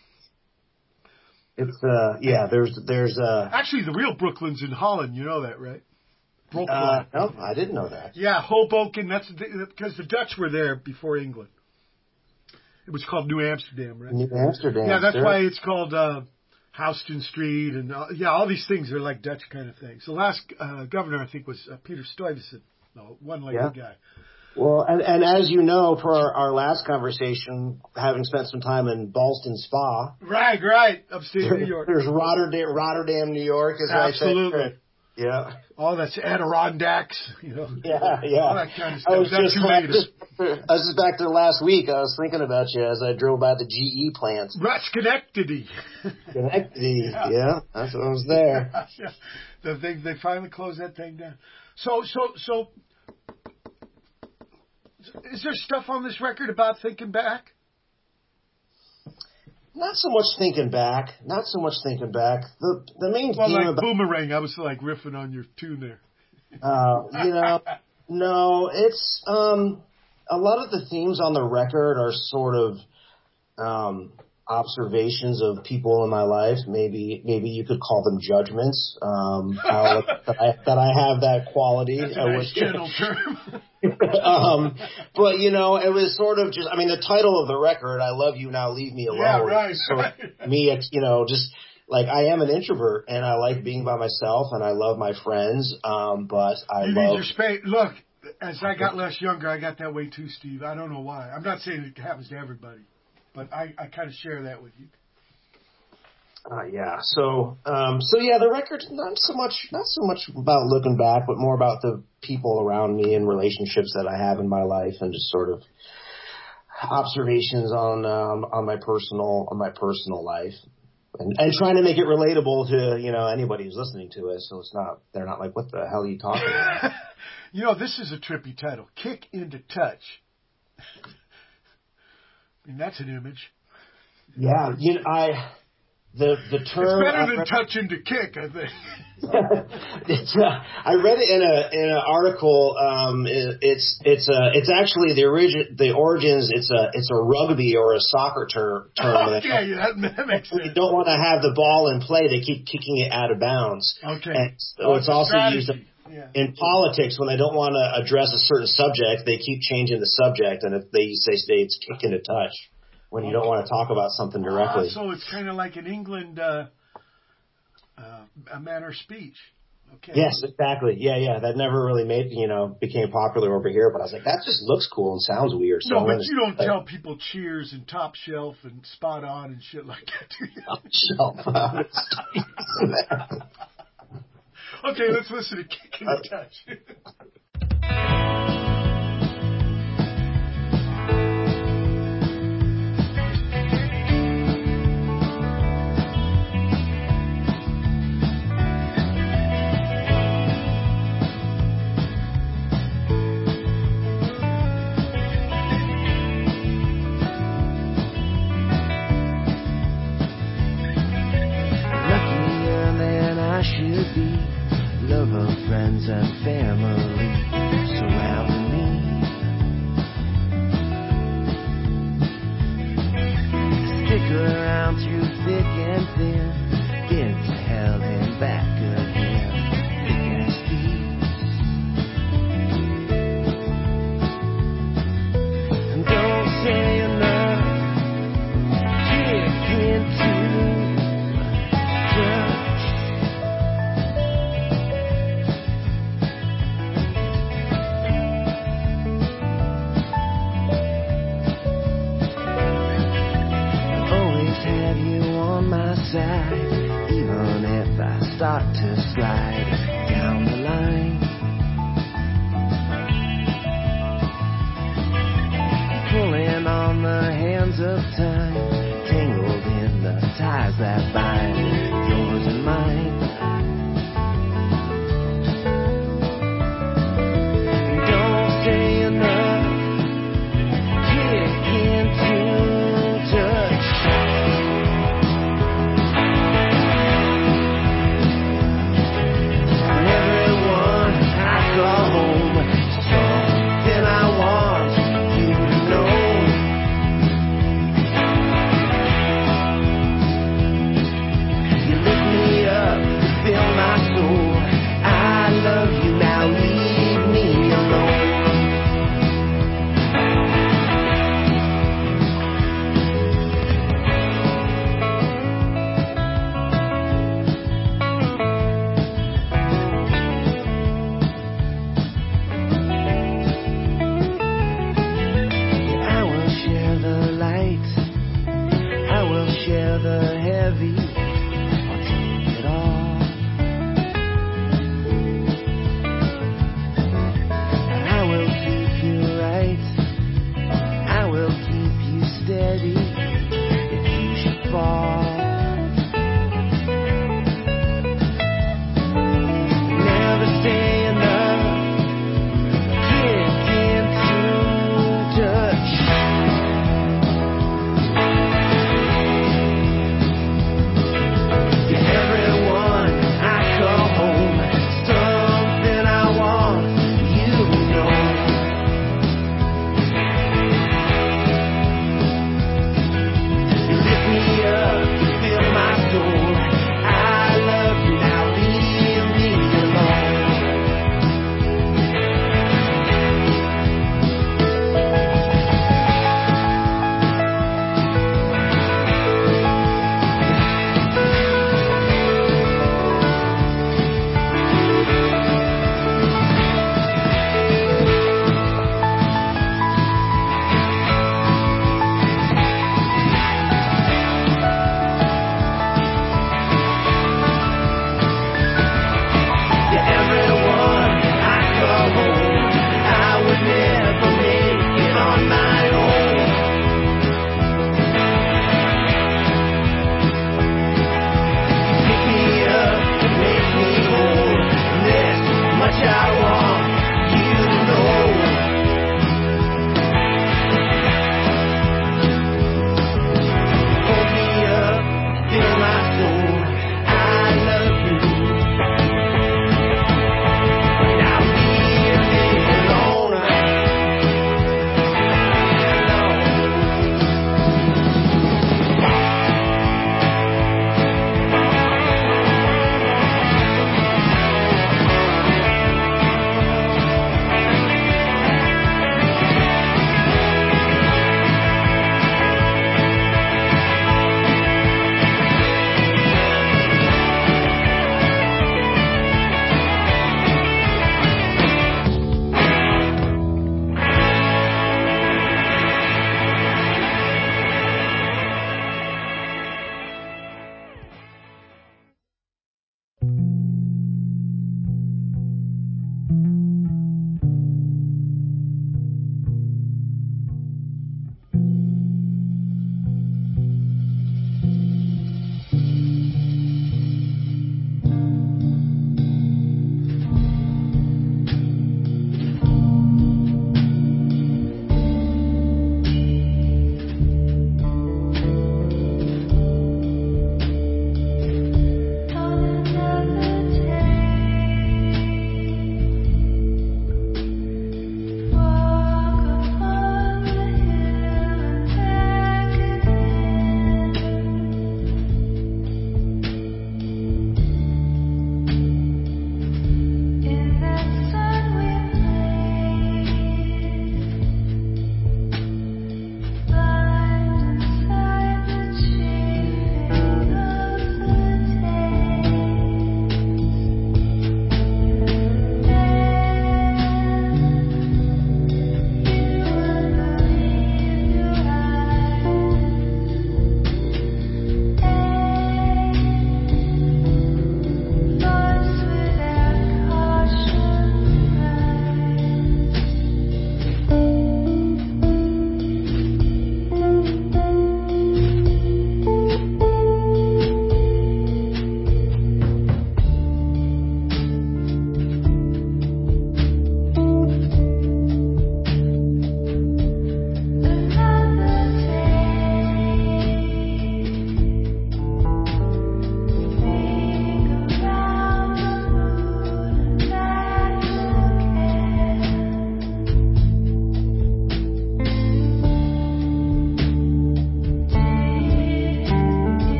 It's uh yeah. There's there's uh actually the real Brooklyn's in Holland. You know that, right? Brooklyn. Uh, no, I didn't know that. Yeah, Hoboken. That's the, because the Dutch were there before England. It was called New Amsterdam, right? New Amsterdam. Yeah, that's sure. why it's called uh, Houston Street, and uh, yeah, all these things are like Dutch kind of things. The last uh, governor, I think, was uh, Peter Stuyvesant, no, one-legged yeah. guy. Well, and, and as you know, for our, our last conversation, having spent some time in Ballston Spa, right, right, upstate there, New York. There's Rotterdam, Rotterdam, New York, is absolutely. Right there. Yeah. Oh, that's Adirondacks, you know. Yeah, yeah. All that kind of stuff. I was, That's just, I, just, I was just back there last week. I was thinking about you as I drove by the G E plant. Right, Schenectady. Schenectady, yeah. yeah. That's what I was there. Yeah, yeah. The thing, they finally closed that thing down. So, so, so, is there stuff on this record about thinking back? Not so much thinking back. Not so much thinking back. The the main well, theme like about Boomerang, I was like riffing on your tune there. Uh, you know, no, it's um, a lot of the themes on the record are sort of um, observations of people in my life. Maybe maybe you could call them judgments. Um, how, that, I, that I have that quality. That's a nice general term. um, but you know, it was sort of just. I mean, the title of the record, "I Love You Now, Leave Me Alone." Yeah, right. So right. me, it's, you know, just. Like, I am an introvert, and I like being by myself, and I love my friends, um, but I you love... need your space. Look, as I got less younger, I got that way too, Steve. I don't know why. I'm not saying it happens to everybody, but I, I kind of share that with you. Uh, yeah, so, um, so yeah, the record's not so much, not so much about looking back, but more about the people around me and relationships that I have in my life, and just sort of observations on, um, on my personal, on my personal life. And, and trying to make it relatable to, you know, anybody who's listening to it, so it's not, they're not like, what the hell are you talking about? You know, this is a trippy title, Kick into Touch. I mean, that's an image. Yeah, you know, I, the, the term... It's better I than read, touch into kick, I think. it's, uh, I read it in a, in an article, um, it, it's, it's, uh, it's actually the origin, the origins, it's a, it's a rugby or a soccer ter- term. Okay, that, that makes sense. They don't want to have the ball in play, they keep kicking it out of bounds. Okay. And so oh, it's also strategy. used yeah. in politics when they don't want to address a certain subject, they keep changing the subject, and if they say, say it's kick into touch when you okay. don't want to talk about something directly. Ah, so it's kind of like in England, uh, uh, a manner of speech. Okay. Yes, exactly. Yeah, yeah. That never really made, you know, became popular over here, but I was like, that just looks cool and sounds weird. So no, I'm but gonna, you don't like, tell people cheers and top shelf and spot on and shit like that, do you? Top shelf. Okay, let's listen to Kick in the Touch. see love of friends and family surrounding me. Stick around through thick and thin, been to hell and back again, thick as thieves. And don't say enough, kick into touch. Always have you on my side, even if I start to slide down the line. Pulling on the hands of time, tangled in the ties that bind yours and mine. Don't say enough, kick into touch. Everyone I call home, something I want you to know.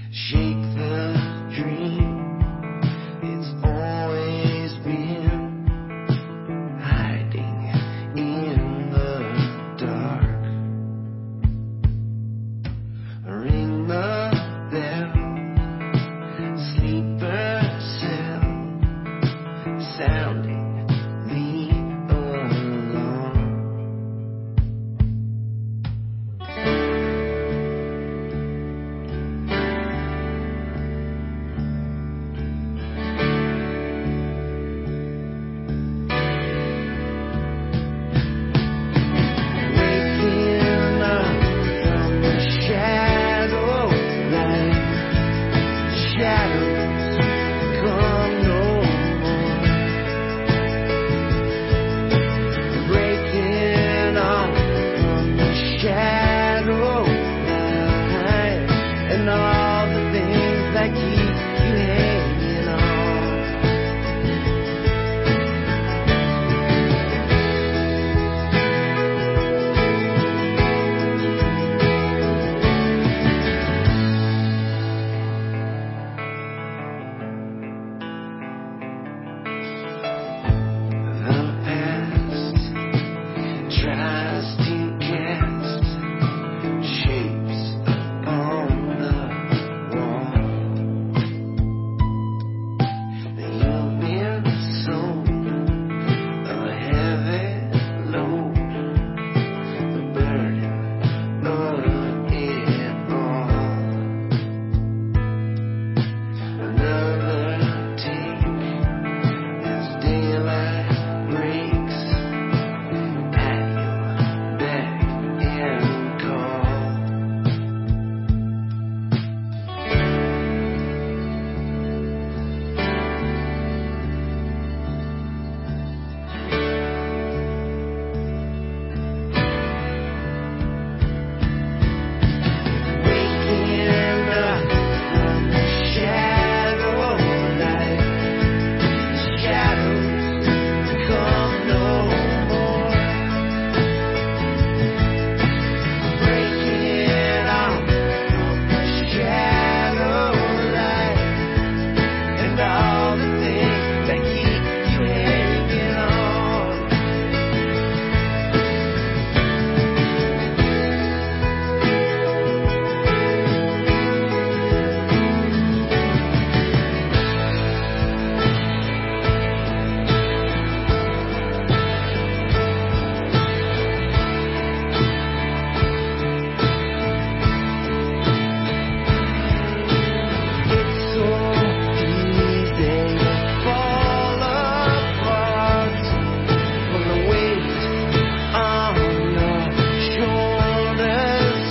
shake the dream. It's always been hiding in the dark. Ring the bell, sleeper cell, sounding the alarm. Waking up from the shadow light, shadows come no more. Breaking off from the shadow light and all the things that keep you hanging on. The past tries to cast shapes upon the wall. You've been sold a heavy load, the burden of it all. Another take as daylight breaks at your beck and call. Waking up from the shadow light, shadows come no more. Breaking off from the shadow light and all the things that keep you hanging on. It's so easy to fall apart from the weight on your shoulders.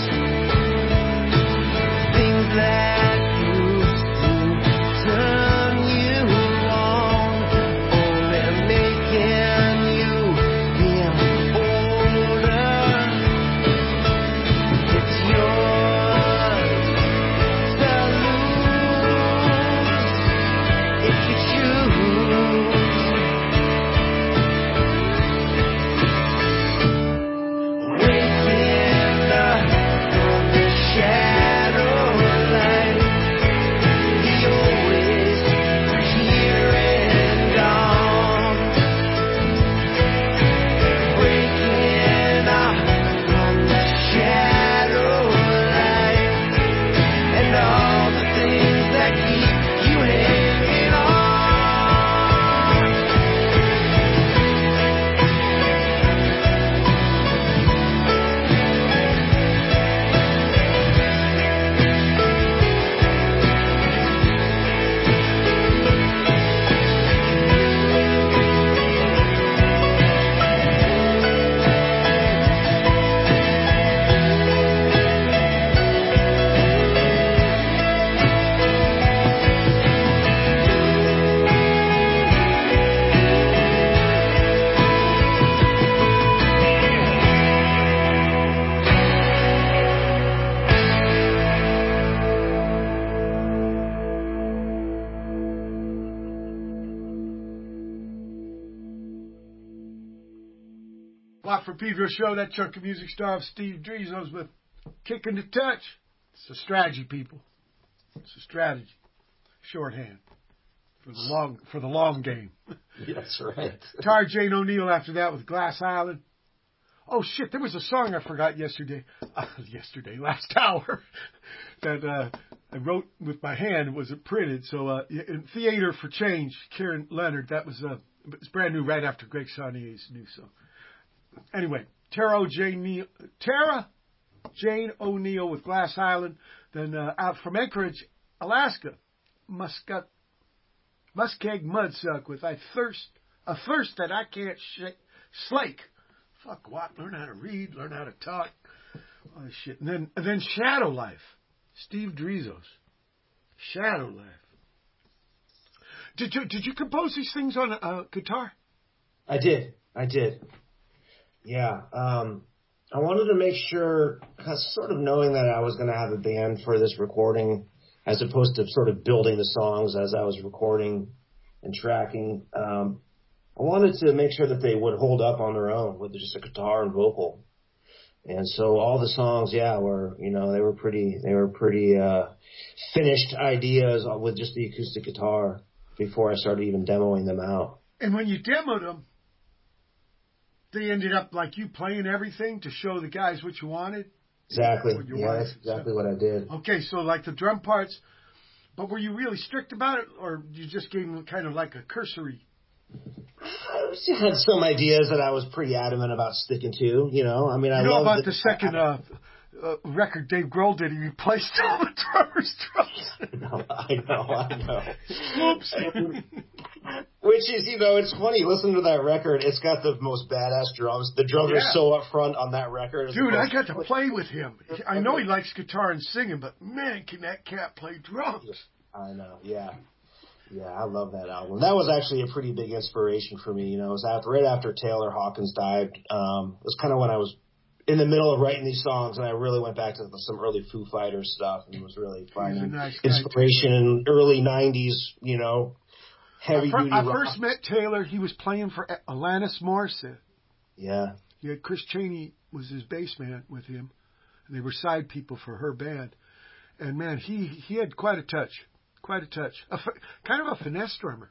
Things that used to turn you on, only making you feel older. It's yours to lose if you choose. Waking up from the shadow light, the always here and gone. Breaking up from the shadow light and all the things that keep you hanging on. Watt from Pedro Show, that chunk of music star of Steve Dries was with Kicking the Touch. It's a strategy, people. It's a strategy, shorthand for the long for the long game. That's right. Guitar Jane O'Neill after that with Glass Island. Oh shit! There was a song I forgot yesterday. Uh, yesterday, last hour, that uh, I wrote with my hand. It wasn't printed. So uh, in Theater for Change, Karen Leonard. That was uh, it's brand new, right after Greg Saunier's new song. Anyway, Tara Jane Neal, Tara Jane O'Neill with Glass Island. Then uh, out from Anchorage, Alaska, Muscat Muskeg Mudsuck with I thirst a thirst that I can't sh- slake. Fuck what? Learn how to read, learn how to talk. All this shit. And then and then Shadow Life. Steve Drizos. Shadow Life. Did you did you compose these things on a uh, guitar? I did. I did. Yeah. Um, I wanted to make sure, sort of knowing that I was going to have a band for this recording, as opposed to sort of building the songs as I was recording and tracking. Um, I wanted to make sure that they would hold up on their own with just a guitar and vocal. And so all the songs, yeah, were, you know, they were pretty, they were pretty, uh, finished ideas with just the acoustic guitar before I started even demoing them out. And when you demoed them, they ended up like you playing everything to show the guys what you wanted? Exactly. What you Yeah, wanted. that's exactly what I did. Okay, so like the drum parts, but were you really strict about it, or you just gave them kind of like a cursory? I had some ideas that I was pretty adamant about sticking to, you know. I mean, I you know love about the, the second uh, uh, record Dave Grohl did. He replaced all the drummers' drums. I know, I know, I know. Whoops. Which is, you know, it's funny. Listen to that record. It's got the most badass drums. The drums Yeah. are so up front on that record. Dude, I got to play with him. I know he likes guitar and singing, but man, can that cat play drums? I know, yeah. Yeah, I love that album. That was actually a pretty big inspiration for me. You know, it was after, right after Taylor Hawkins died. Um, it was kind of when I was in the middle of writing these songs, and I really went back to some early Foo Fighters stuff and was really finding nice guy, inspiration in early nineties, you know, heavy duty I rock. first met Taylor. He was playing for Alanis Morissette. Yeah. He had Chris Chaney was his bass man with him, and they were side people for her band. And man, he he had quite a touch. Quite a touch. A, kind of a finesse drummer.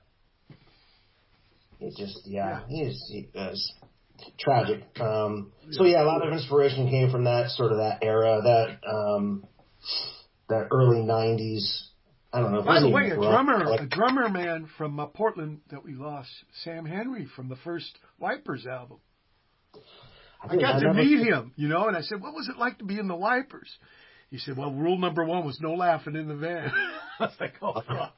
It just, yeah, yeah. he is, he is tragic. Um, so yeah, a lot of inspiration came from that sort of that era, that, um, that early nineties. I don't know. By the way, a rock, drummer, like, a drummer man from uh, Portland that we lost, Sam Henry from the first Wipers album. I, I got I to never... meet him, you know, and I said, what was it like to be in the Wipers? He said, well, rule number one was no laughing in the van. I was like, oh, fuck.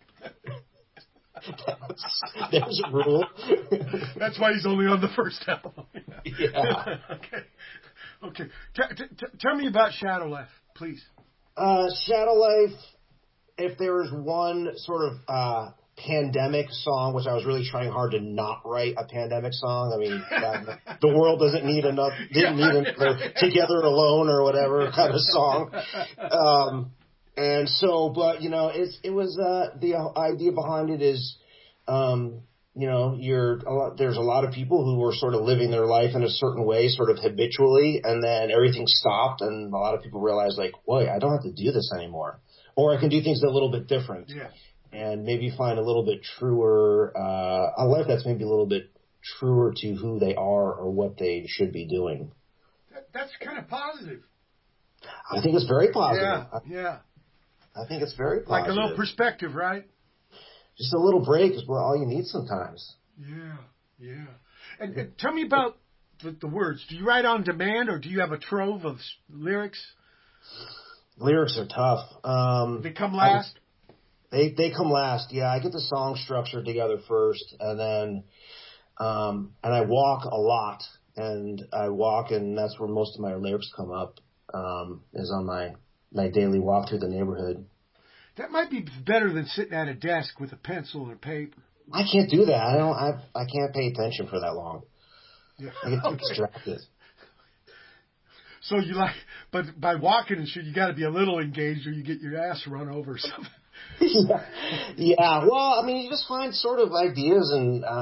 There's a rule. That's why he's only on the first album. Yeah. Okay. Okay. T- t- t- tell me about Shadow Life, please. Uh, Shadow Life, if there was one sort of uh, pandemic song, which I was really trying hard to not write a pandemic song. I mean, that, the world doesn't need enough, didn't need another Together Alone or whatever kind of song. Um, and so, but, you know, it's, it was, uh, the idea behind it is, um, you know, you're, a lot, there's a lot of people who were sort of living their life in a certain way, sort of habitually, and then everything stopped, and a lot of people realized, like, wait, I don't have to do this anymore. Or I can do things a little bit different. Yeah. And maybe find a little bit truer, uh, a life that's maybe a little bit truer to who they are or what they should be doing. That, that's kind of positive. I think it's very positive. Yeah, yeah. I think it's very positive. Like a little perspective, right? Just a little break is all you need sometimes. Yeah, yeah. And, and tell me about the, the words. Do you write on demand, or do you have a trove of lyrics? Lyrics are tough. Um, they come last? I, They they come last, yeah. I get the song structure together first, and then um, and I walk a lot, and I walk, and that's where most of my lyrics come up. Um, is on my my daily walk through the neighborhood. That might be better than sitting at a desk with a pencil or paper. I can't do that. I don't. I I can't pay attention for that long. Yeah. I get too okay. distracted. So you like, but by walking and shit, you got to be a little engaged, or you get your ass run over or something. yeah. yeah, well, I mean, you just find sort of ideas and, um,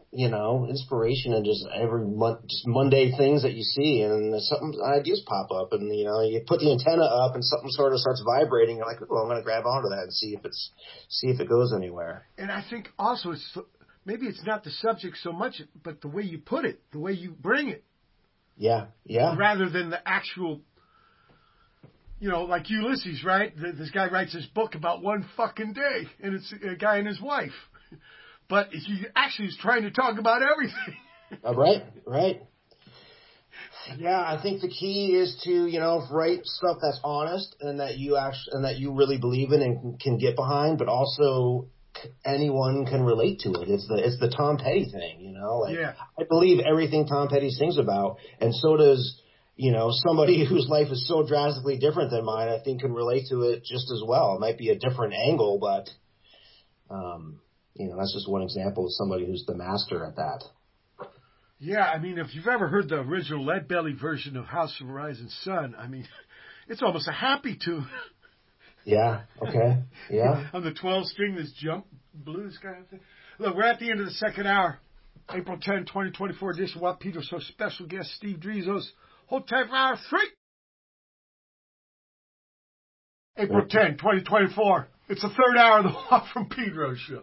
you know, inspiration in just every mon- just Monday things that you see, and something ideas pop up, and you know, you put the antenna up, and something sort of starts vibrating. You're like, oh, I'm going to grab onto that and see if it's see if it goes anywhere. And I think also it's maybe it's not the subject so much, but the way you put it, the way you bring it. Yeah, yeah. Rather than the actual, you know, like Ulysses, right? This guy writes his book about one fucking day, and it's a guy and his wife. But he actually is trying to talk about everything. uh, right, right. Yeah, I think the key is to, you know, write stuff that's honest and that you actually and that you really believe in and can get behind, but also anyone can relate to it. It's the it's the Tom Petty thing, you know. Like, yeah. I believe everything Tom Petty sings about, and so does, you know, somebody whose life is so drastically different than mine. I think can relate to it just as well. It might be a different angle, but. Um, You know, that's just one example of somebody who's the master at that. Yeah, I mean, if you've ever heard the original Lead Belly version of House of Rising Sun, I mean, it's almost a happy tune. Yeah, okay, yeah. On the twelve string, this jump blues kind of thing. Look, we're at the end of the second hour. April tenth, twenty twenty-four edition. Watt Pedro Show special guest Steve Drizos. Hold tight for hour three. April tenth, twenty twenty-four. It's the third hour of the Watt from Pedro Show.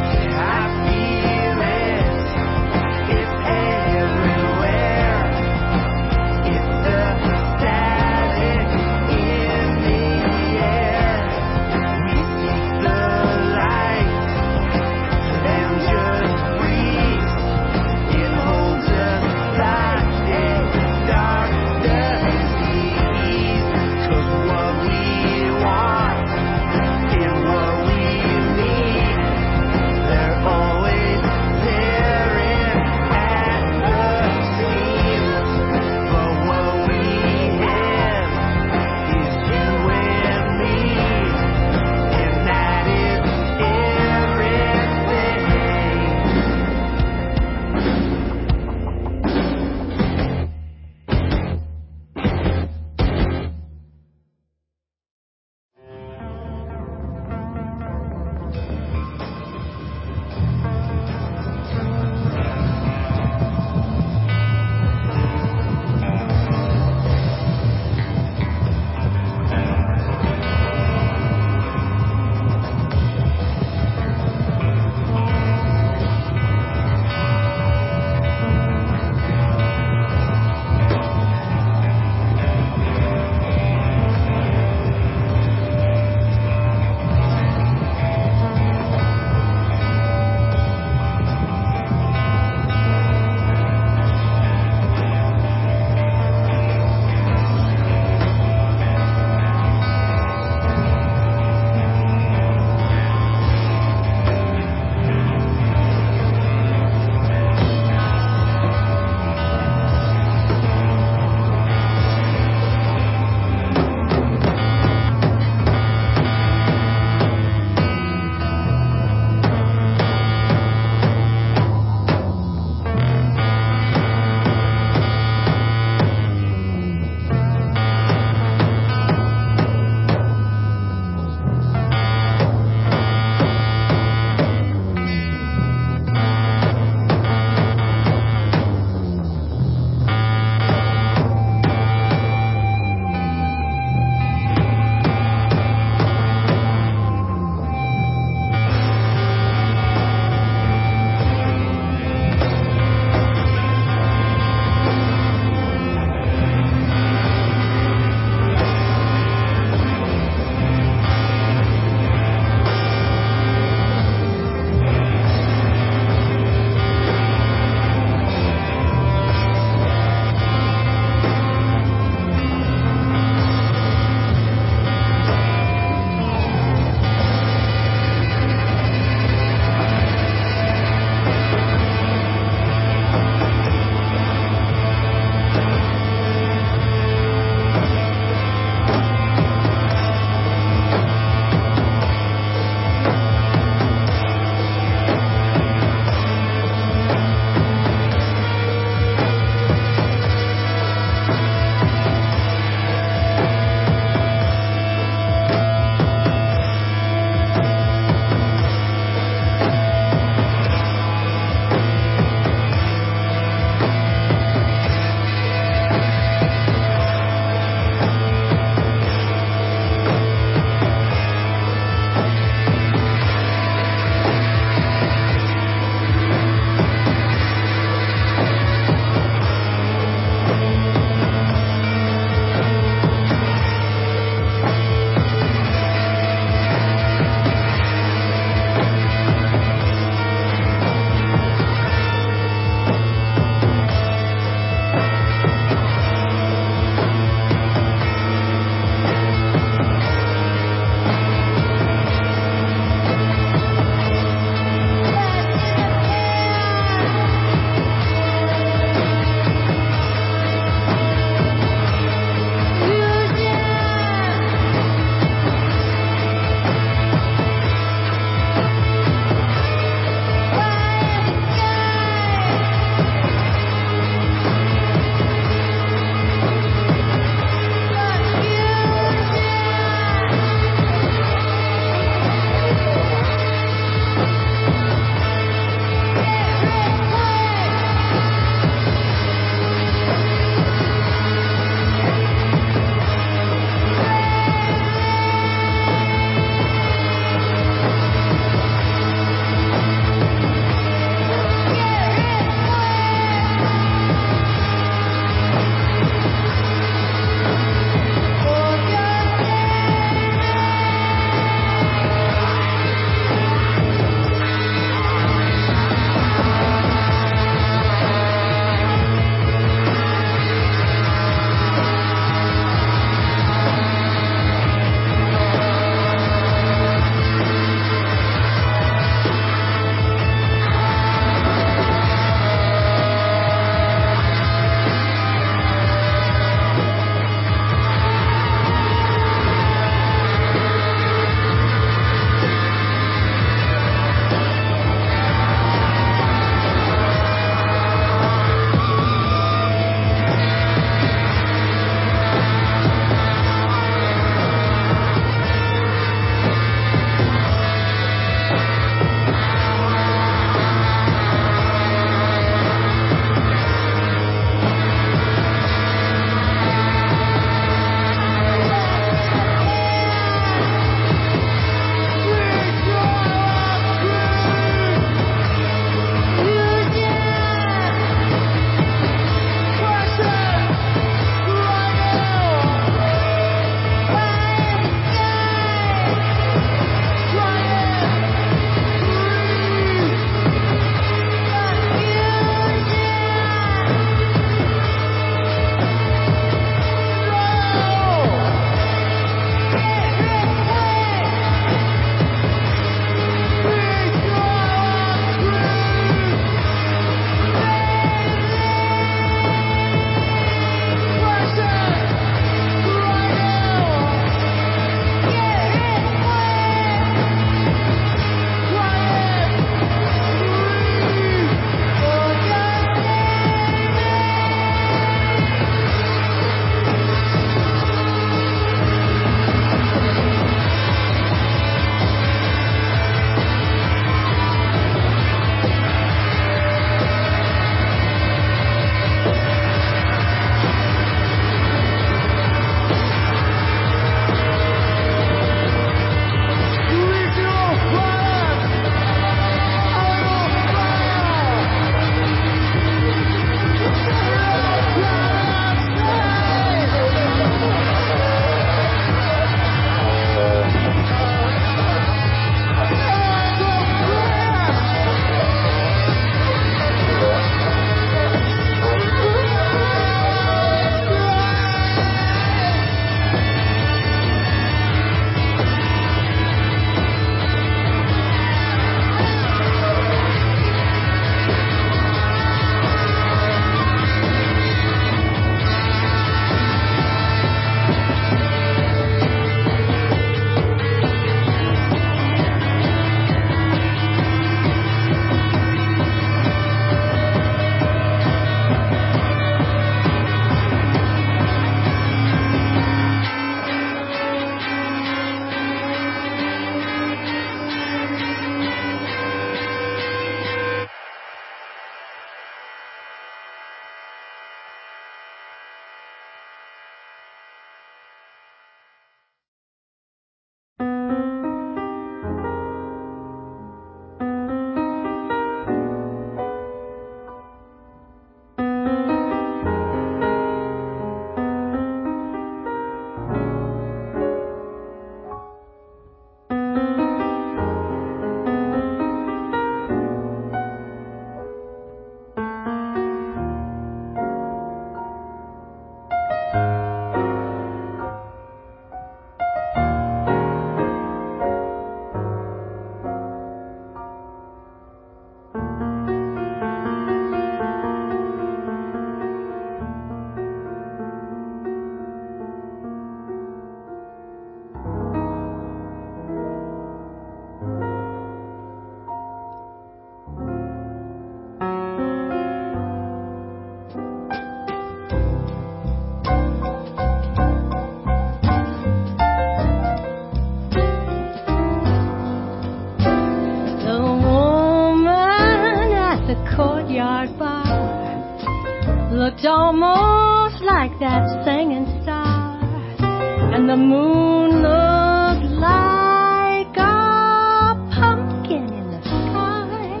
almost like that singing star, and the moon looked like a pumpkin in the sky.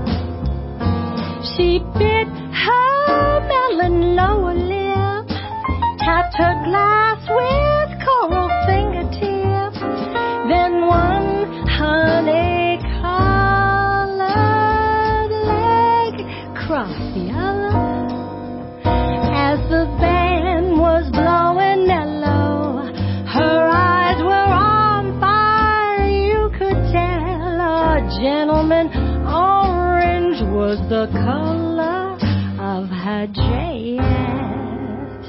She bit her melon lower lip, tapped her glass with coral fingertips, then one honey-colored leg crossed the other. As the band was blowing mellow, her eyes were on fire, you could tell. A gentleman orange was the color of her dress.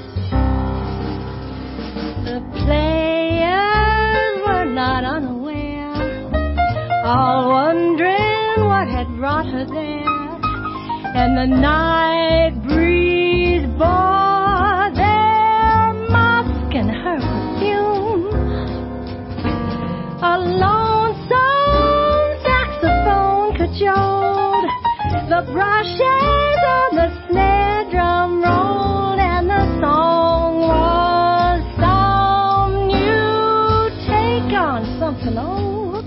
The players were not unaware, all wondering what had brought her there, and the night breeze bore their musk and her perfume. A lonesome saxophone cajoled, the brushes on the snare drum rolled, and the song was some new take on something old.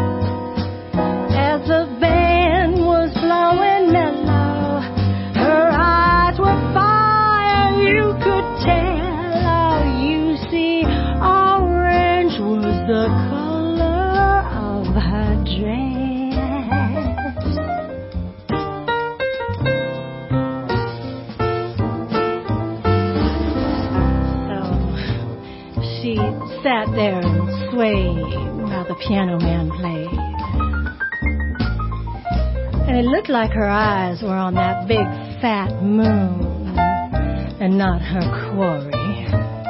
As the band was blowing mellow, her eyes were fire, you could tell. Oh, you see, orange was the color of her dress. So she sat there and swayed while the piano man played. And it looked like her eyes were on that big fat moon and not her quarry.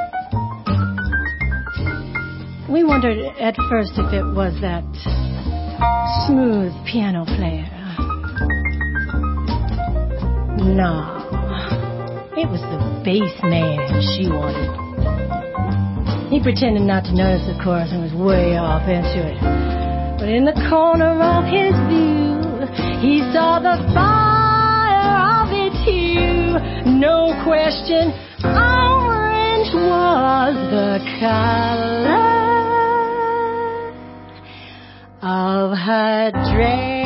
We wondered at first if it was that smooth piano player. No, it was the bass man she wanted. He pretended not to notice the chorus and was way off into it. But in the corner of his view, he saw the fire of its hue. No question, orange was the color of her dress.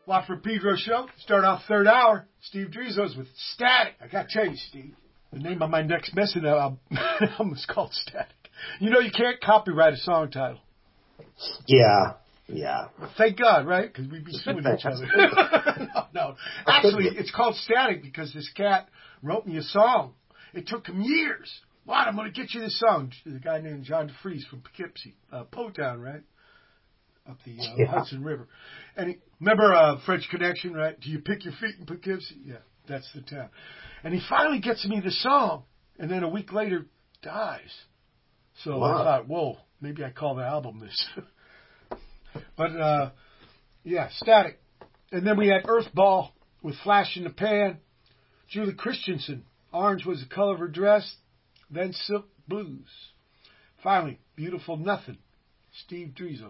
Watford Pedro Show. Start off third hour. Steve Drizos with Static. I gotta tell you, Steve, the name of my next message album is called Static. You know you can't copyright a song title. Yeah, yeah. But thank God, right? Because we'd be suing each other. no, no. Actually, it's called Static because this cat wrote me a song. It took him years. What? I'm going to get you this song. There's a guy named John DeFries from Poughkeepsie, uh, Po-Town, right? Up the uh, yeah. Hudson River. And he, remember uh, French Connection, right? Do you pick your feet in Poughkeepsie? Yeah, that's the town. And he finally gets me the song, and then a week later dies. So wow. I thought, whoa, maybe I call the album this. But, uh, yeah, Static. And then we had Earthball with Flash in the Pan. Julie Christensen, Orange was the color of her dress. Then Silk Blues. Finally, Beautiful Nothing, Steve Drizos.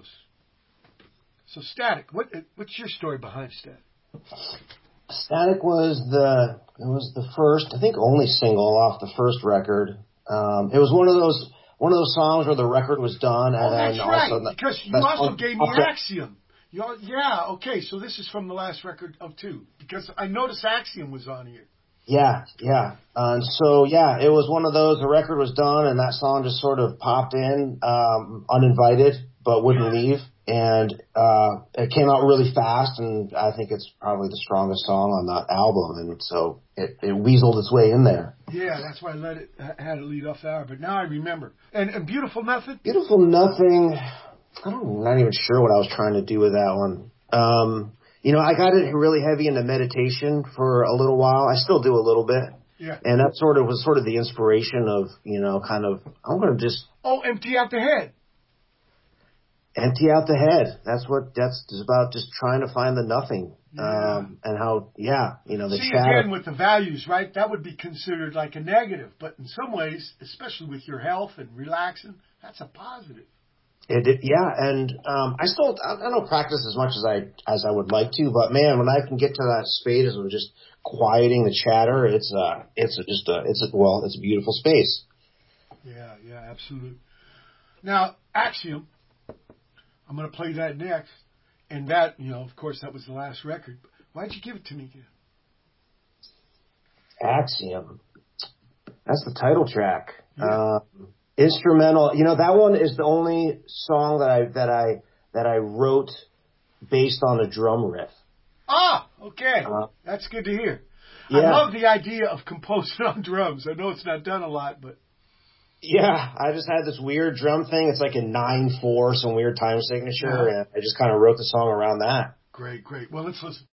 So Static, what what's your story behind Static? Static was the it was the first, I think, only single off the first record. Um, it was one of those one of those songs where the record was done, and oh, then that's also right, the, because you also gave me Axiom. You all, yeah, okay, so this is from the last record of two, because I noticed Axiom was on here. Yeah, yeah. Uh, and so, yeah, it was one of those, the record was done, and that song just sort of popped in, um, uninvited, but wouldn't leave. And uh, it came out really fast, and I think it's probably the strongest song on that album. And so it, it weaseled its way in there. Yeah, that's why I let it had it lead off the hour. But now I remember. And, and Beautiful Nothing? Beautiful Nothing, I don't, I'm not even sure what I was trying to do with that one. Um, you know, I got it really heavy into meditation for a little while. I still do a little bit. Yeah. And that sort of was sort of the inspiration of, you know, kind of, I'm going to just... Oh, empty out the head. Empty out the head. That's what that's about, just trying to find the nothing. Yeah. Um, and how, yeah, you know, the See, chatter. again, with the values, right, that would be considered like a negative. But in some ways, especially with your health and relaxing, that's a positive. It, it yeah, and um, I still, I, I don't practice as much as I as I would like to, but man, when I can get to that space of just quieting the chatter, it's uh, it's a, just a, it's a, well, it's a beautiful space. Yeah, yeah, absolutely. Now, Axiom. I'm going to play that next. And that, you know, of course, that was the last record. Why'd you give it to me again? Axiom. That's the title track. Yeah. Um, instrumental. You know, that one is the only song that I that I that I wrote based on a drum riff. Ah, okay. Uh, That's good to hear. Yeah. I love the idea of composing on drums. I know it's not done a lot, but... Yeah, I just had this weird drum thing. It's like a nine four, some weird time signature, yeah. And I just kind of wrote the song around that. Great, great. Well, let's listen.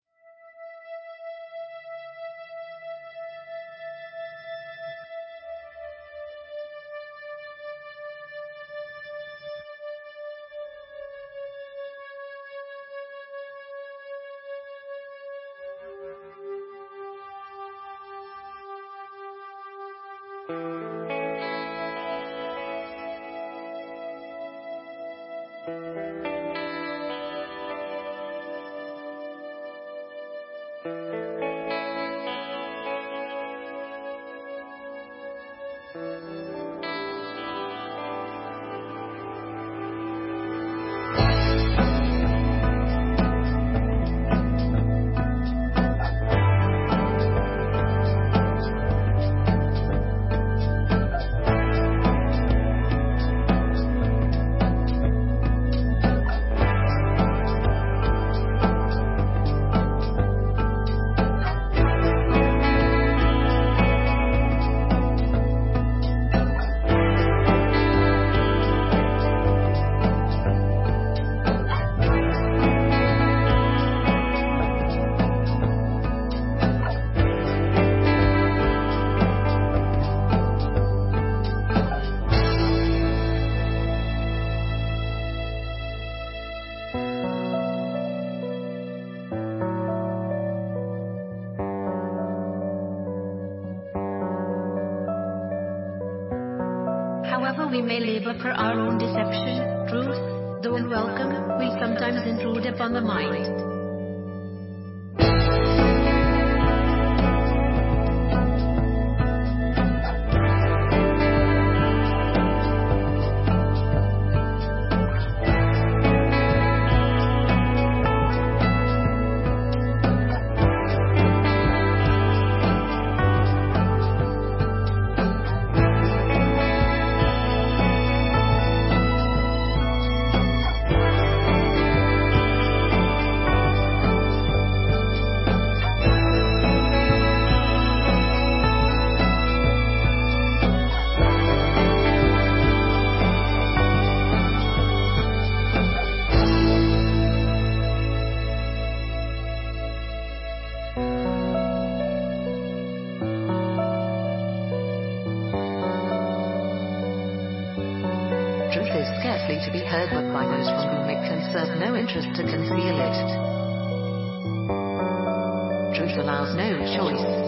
We may labor for our own deception, truth, though unwelcome, will sometimes intrude upon the mind. Truth is scarcely to be heard but by those from whom it can serve no interest to conceal it. Truth allows no choice.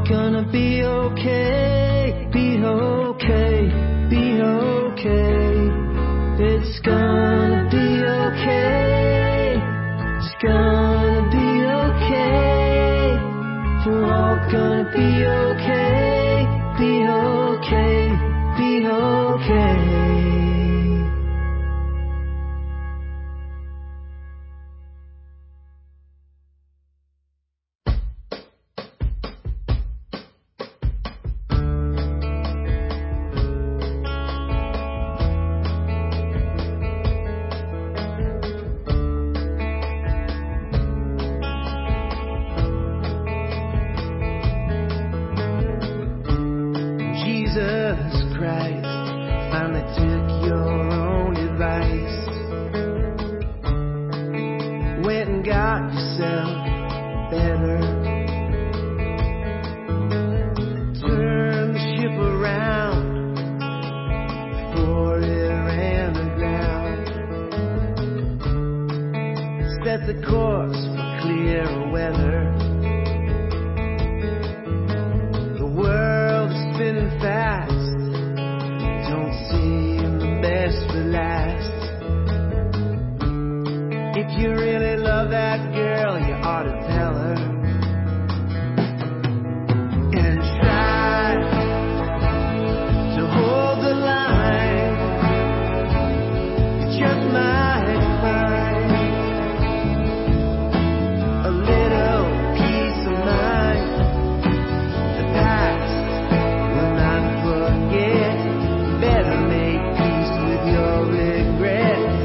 gonna be okay, be okay, be okay. It's gonna be okay, it's gonna be okay. We're all gonna be okay, be okay, be okay. Jesus Christ finally took your own advice, went and got yourself better, turned the ship around before it ran aground, set the course for clear weather. The world is spinning fast, don't seem the best for last. If you really love that girl, you ought to tell her. And try to hold the line. You just might find a little peace of mind. The past will not forget. Better make peace with your regrets.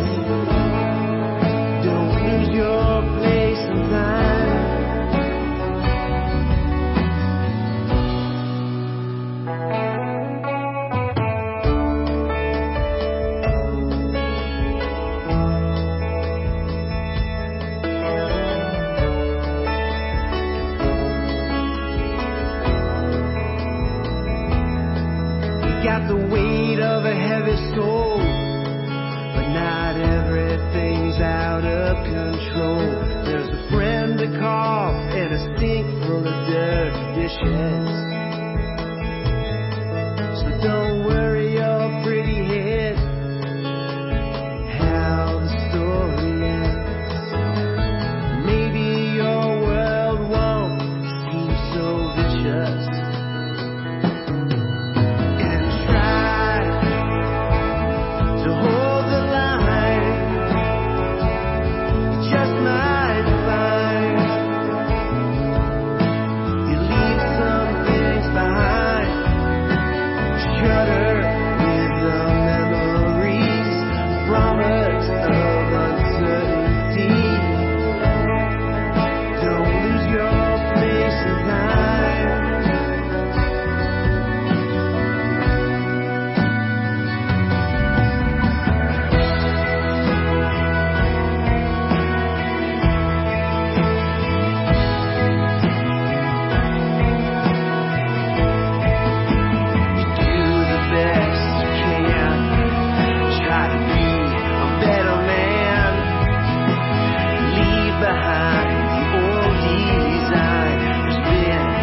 Don't lose your place in time. You got the weight of a heavy soul, but not everything's out of control. There's a friend to call and a sink full of dirty dishes. So don't worry your pretty head how the story ends. Maybe your world won't seem so vicious. And try to hold the line. You just might find you leave some things behind. Shudder with the memories, promise of uncertainty. Don't lose your place in time. Do the best you can. Try to be a better man. Leave behind the old design. There's been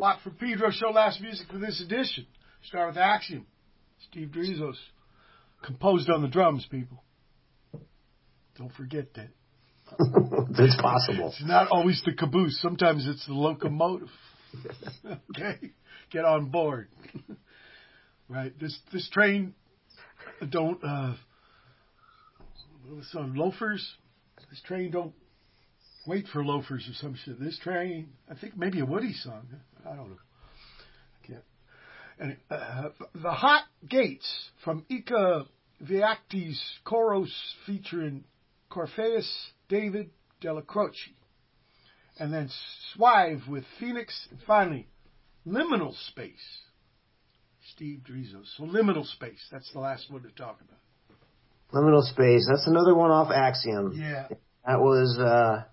Watt from Pedro Show last music for this edition. Start with Axiom. Steve Drizos. Composed on the drums, people. Don't forget that. It's possible. It's not always the caboose. Sometimes it's the locomotive. Okay? Get on board. Right? This this train don't, uh, some loafers. This train don't wait for loafers or some shit. This train, I think maybe a Woody song. I don't know. I can't. And, uh, the Hot Gates from Ika Viacti's Choros featuring Corpheus David Della Croce. And then Swive with Phoenix. And finally, Liminal Space. Steve Drizos. So Liminal Space. That's the last one to talk about. Liminal Space. That's another one off Axiom. Yeah. That was, uh,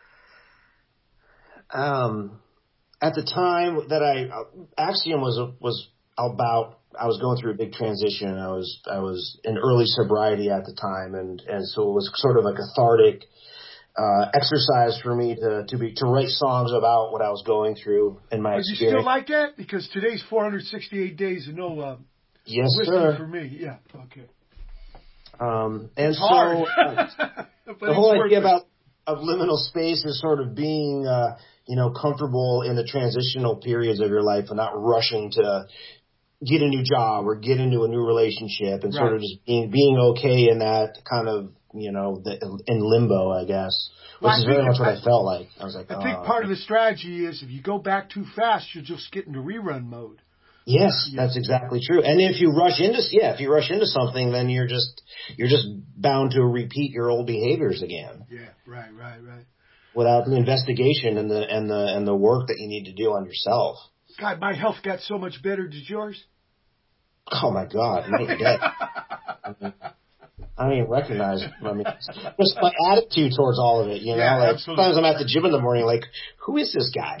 um, at the time that I, Axiom was, was about, I was going through a big transition. I was, I was in early sobriety at the time. And, and so it was sort of a cathartic, uh, exercise for me to, to be, to write songs about what I was going through in my Are experience. you still like that? Because today's four hundred sixty-eight days and no, uh, yes, whiskey sir. for me. Yeah. Okay. Um, and it's so hard. uh, the whole idea it. about of liminal space is sort of being, uh, you know, comfortable in the transitional periods of your life and not rushing to get a new job or get into a new relationship and right. sort of just being, being okay in that kind of, you know, the, in limbo, I guess, which well, is very much what I, I felt like. I was like, I oh, think part of the strategy is if you go back too fast, you'll just get into rerun mode. Yes, yeah. That's exactly true. And if you rush into, yeah, if you rush into something, then you're just, you're just bound to repeat your old behaviors again. Yeah, right, right, right. Without the investigation and the, and the, and the work that you need to do on yourself. God, my health got so much better. Did yours? Oh my God, night and day. I mean, I don't even recognize, I mean, just my attitude towards all of it, you know, yeah, like absolutely. Sometimes I'm at the gym in the morning, like, who is this guy?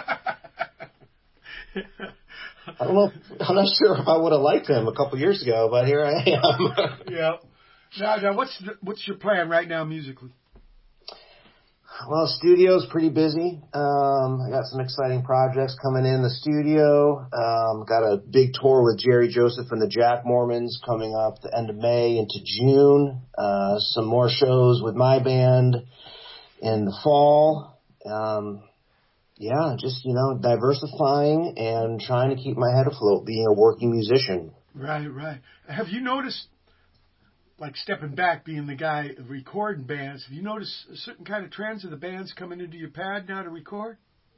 I don't know. I'm not sure if I would have liked him a couple years ago, but here I am. Yeah. Now, now, what's the, what's your plan right now musically? Well, studio's pretty busy. Um, I got some exciting projects coming in the studio. Um, got a big tour with Jerry Joseph and the Jack Mormons coming up the end of May into June. Uh, some more shows with my band in the fall. Um, Yeah, just, you know, diversifying and trying to keep my head afloat, being a working musician. Right, right. Have you noticed, like stepping back, being the guy recording bands, have you noticed a certain kind of trends of the bands coming into your pad now to record?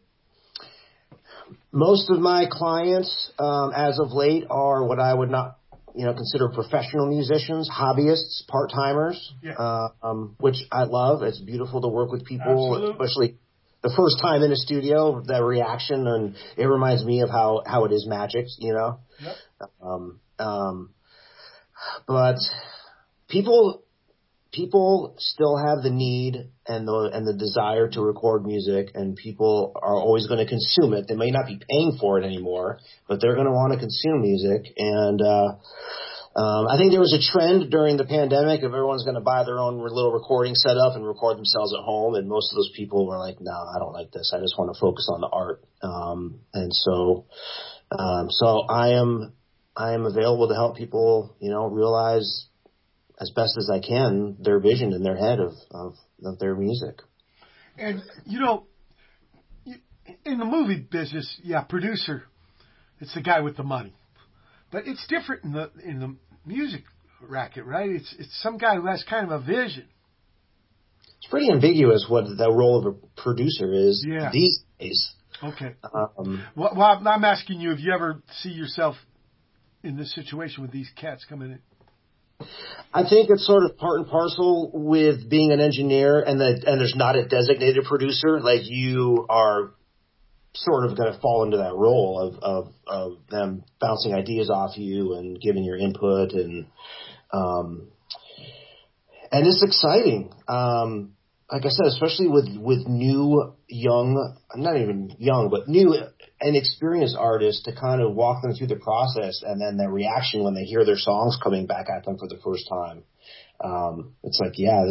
Most of my clients, um, as of late, are what I would not, you know, consider professional musicians, hobbyists, part-timers, yeah. uh, um, which I love. It's beautiful to work with people, Absolutely. especially the first time in a studio, that reaction, and it reminds me of how, how it is magic, you know? Yep. Um, um, but people, people still have the need and the, and the desire to record music, and people are always going to consume it. They may not be paying for it anymore, but they're going to want to consume music. And, uh, Um, I think there was a trend during the pandemic of everyone's going to buy their own little recording setup and record themselves at home. And most of those people were like, no, I don't like this. I just want to focus on the art. Um, and so, um, so I am, I am available to help people, you know, realize as best as I can their vision in their head of, of, of their music. And, you know, in the movie business, yeah, producer, it's the guy with the money. But it's different in the in the music racket, right? It's it's some guy who has kind of a vision. It's pretty ambiguous what the role of a producer is yeah. these days. Okay. Um, well, well, I'm asking you, have you ever see yourself in this situation with these cats coming in? I think it's sort of part and parcel with being an engineer, and that and there's not a designated producer. Like, you are sort of going to fall into that role of, of, of them bouncing ideas off you and giving your input. And, um, and it's exciting. Um, like I said, especially with, with new, young, not even young, but new and experienced artists, to kind of walk them through the process, and then their reaction when they hear their songs coming back at them for the first time. Um, it's like, yeah, this,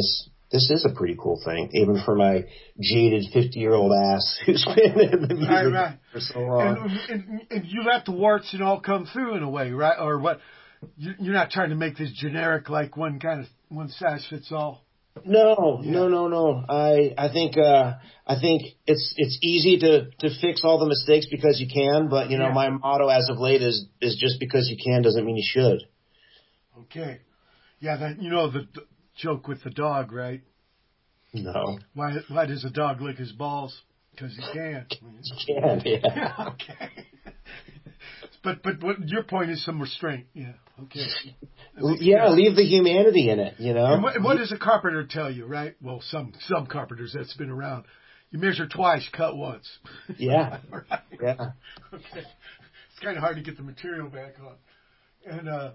this is a pretty cool thing, even for my jaded fifty-year-old ass who's been in the music right, right. for so long. And, and, and you let the warts and all come through in a way, right? Or what? You're not trying to make this generic, like one kind of one size fits all. No, yeah. no, no, no. I I think uh, I think it's it's easy to, to fix all the mistakes because you can, but you know yeah. my motto as of late is is just because you can doesn't mean you should. Okay. Yeah, that you know the d- joke with the dog, right? No. Why why does a dog lick his balls? Because he can. He can, yeah. Okay. But but what your point is some restraint. Yeah. Okay. Yeah, sense. Leave the humanity in it, you know. And what, and what does a carpenter tell you, right? Well, some some carpenters that's been around. You measure twice, cut once. Yeah. Right? Yeah. Okay. It's kind of hard to get the material back on. And uh,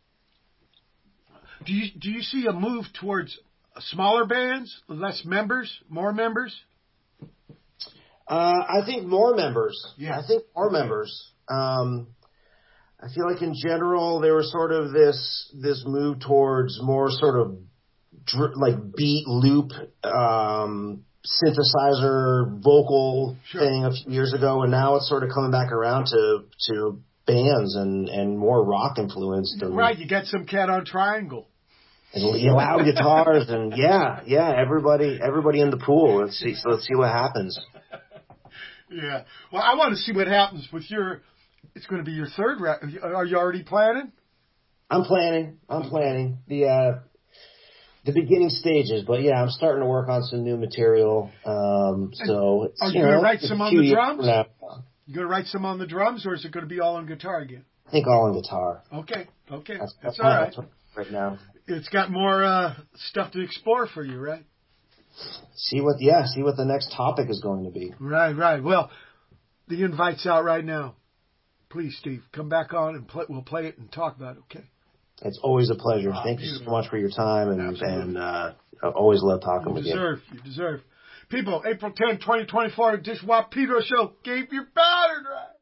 do you do you see a move towards smaller bands, less members, more members? Uh, I think more members. Yeah. I think more okay. members. Um, I feel like in general there was sort of this this move towards more sort of dr- like beat loop um, synthesizer vocal sure. thing a few years ago, and now it's sort of coming back around to to bands and, and more rock influenced. And, right, you got some cat on Triangle. And loud guitars and yeah, yeah, everybody everybody in the pool. Let's see so let's see what happens. Yeah. Well, I want to see what happens with your. It's going to be your third record. Are you already planning? I'm planning. I'm planning the uh, the beginning stages, but yeah, I'm starting to work on some new material. Um, so it's, are you, you going know, to write some on the drums? You going to write some on the drums, or is it going to be all on guitar again? I think all on guitar. Okay. Okay. That's, that's all right. Right now, it's got more uh, stuff to explore for you, right? See what, yeah, see what the next topic is going to be. Right, right. Well, the invite's out right now. Please, Steve, come back on and play, we'll play it and talk about it, okay? It's always a pleasure. Oh, Thank beautiful. you so much for your time, and, Absolutely. and uh, I always love talking you with deserve, you. You deserve. People, April tenth, twenty twenty-four, Dish Wap Pedro Show. Keep your powder dry.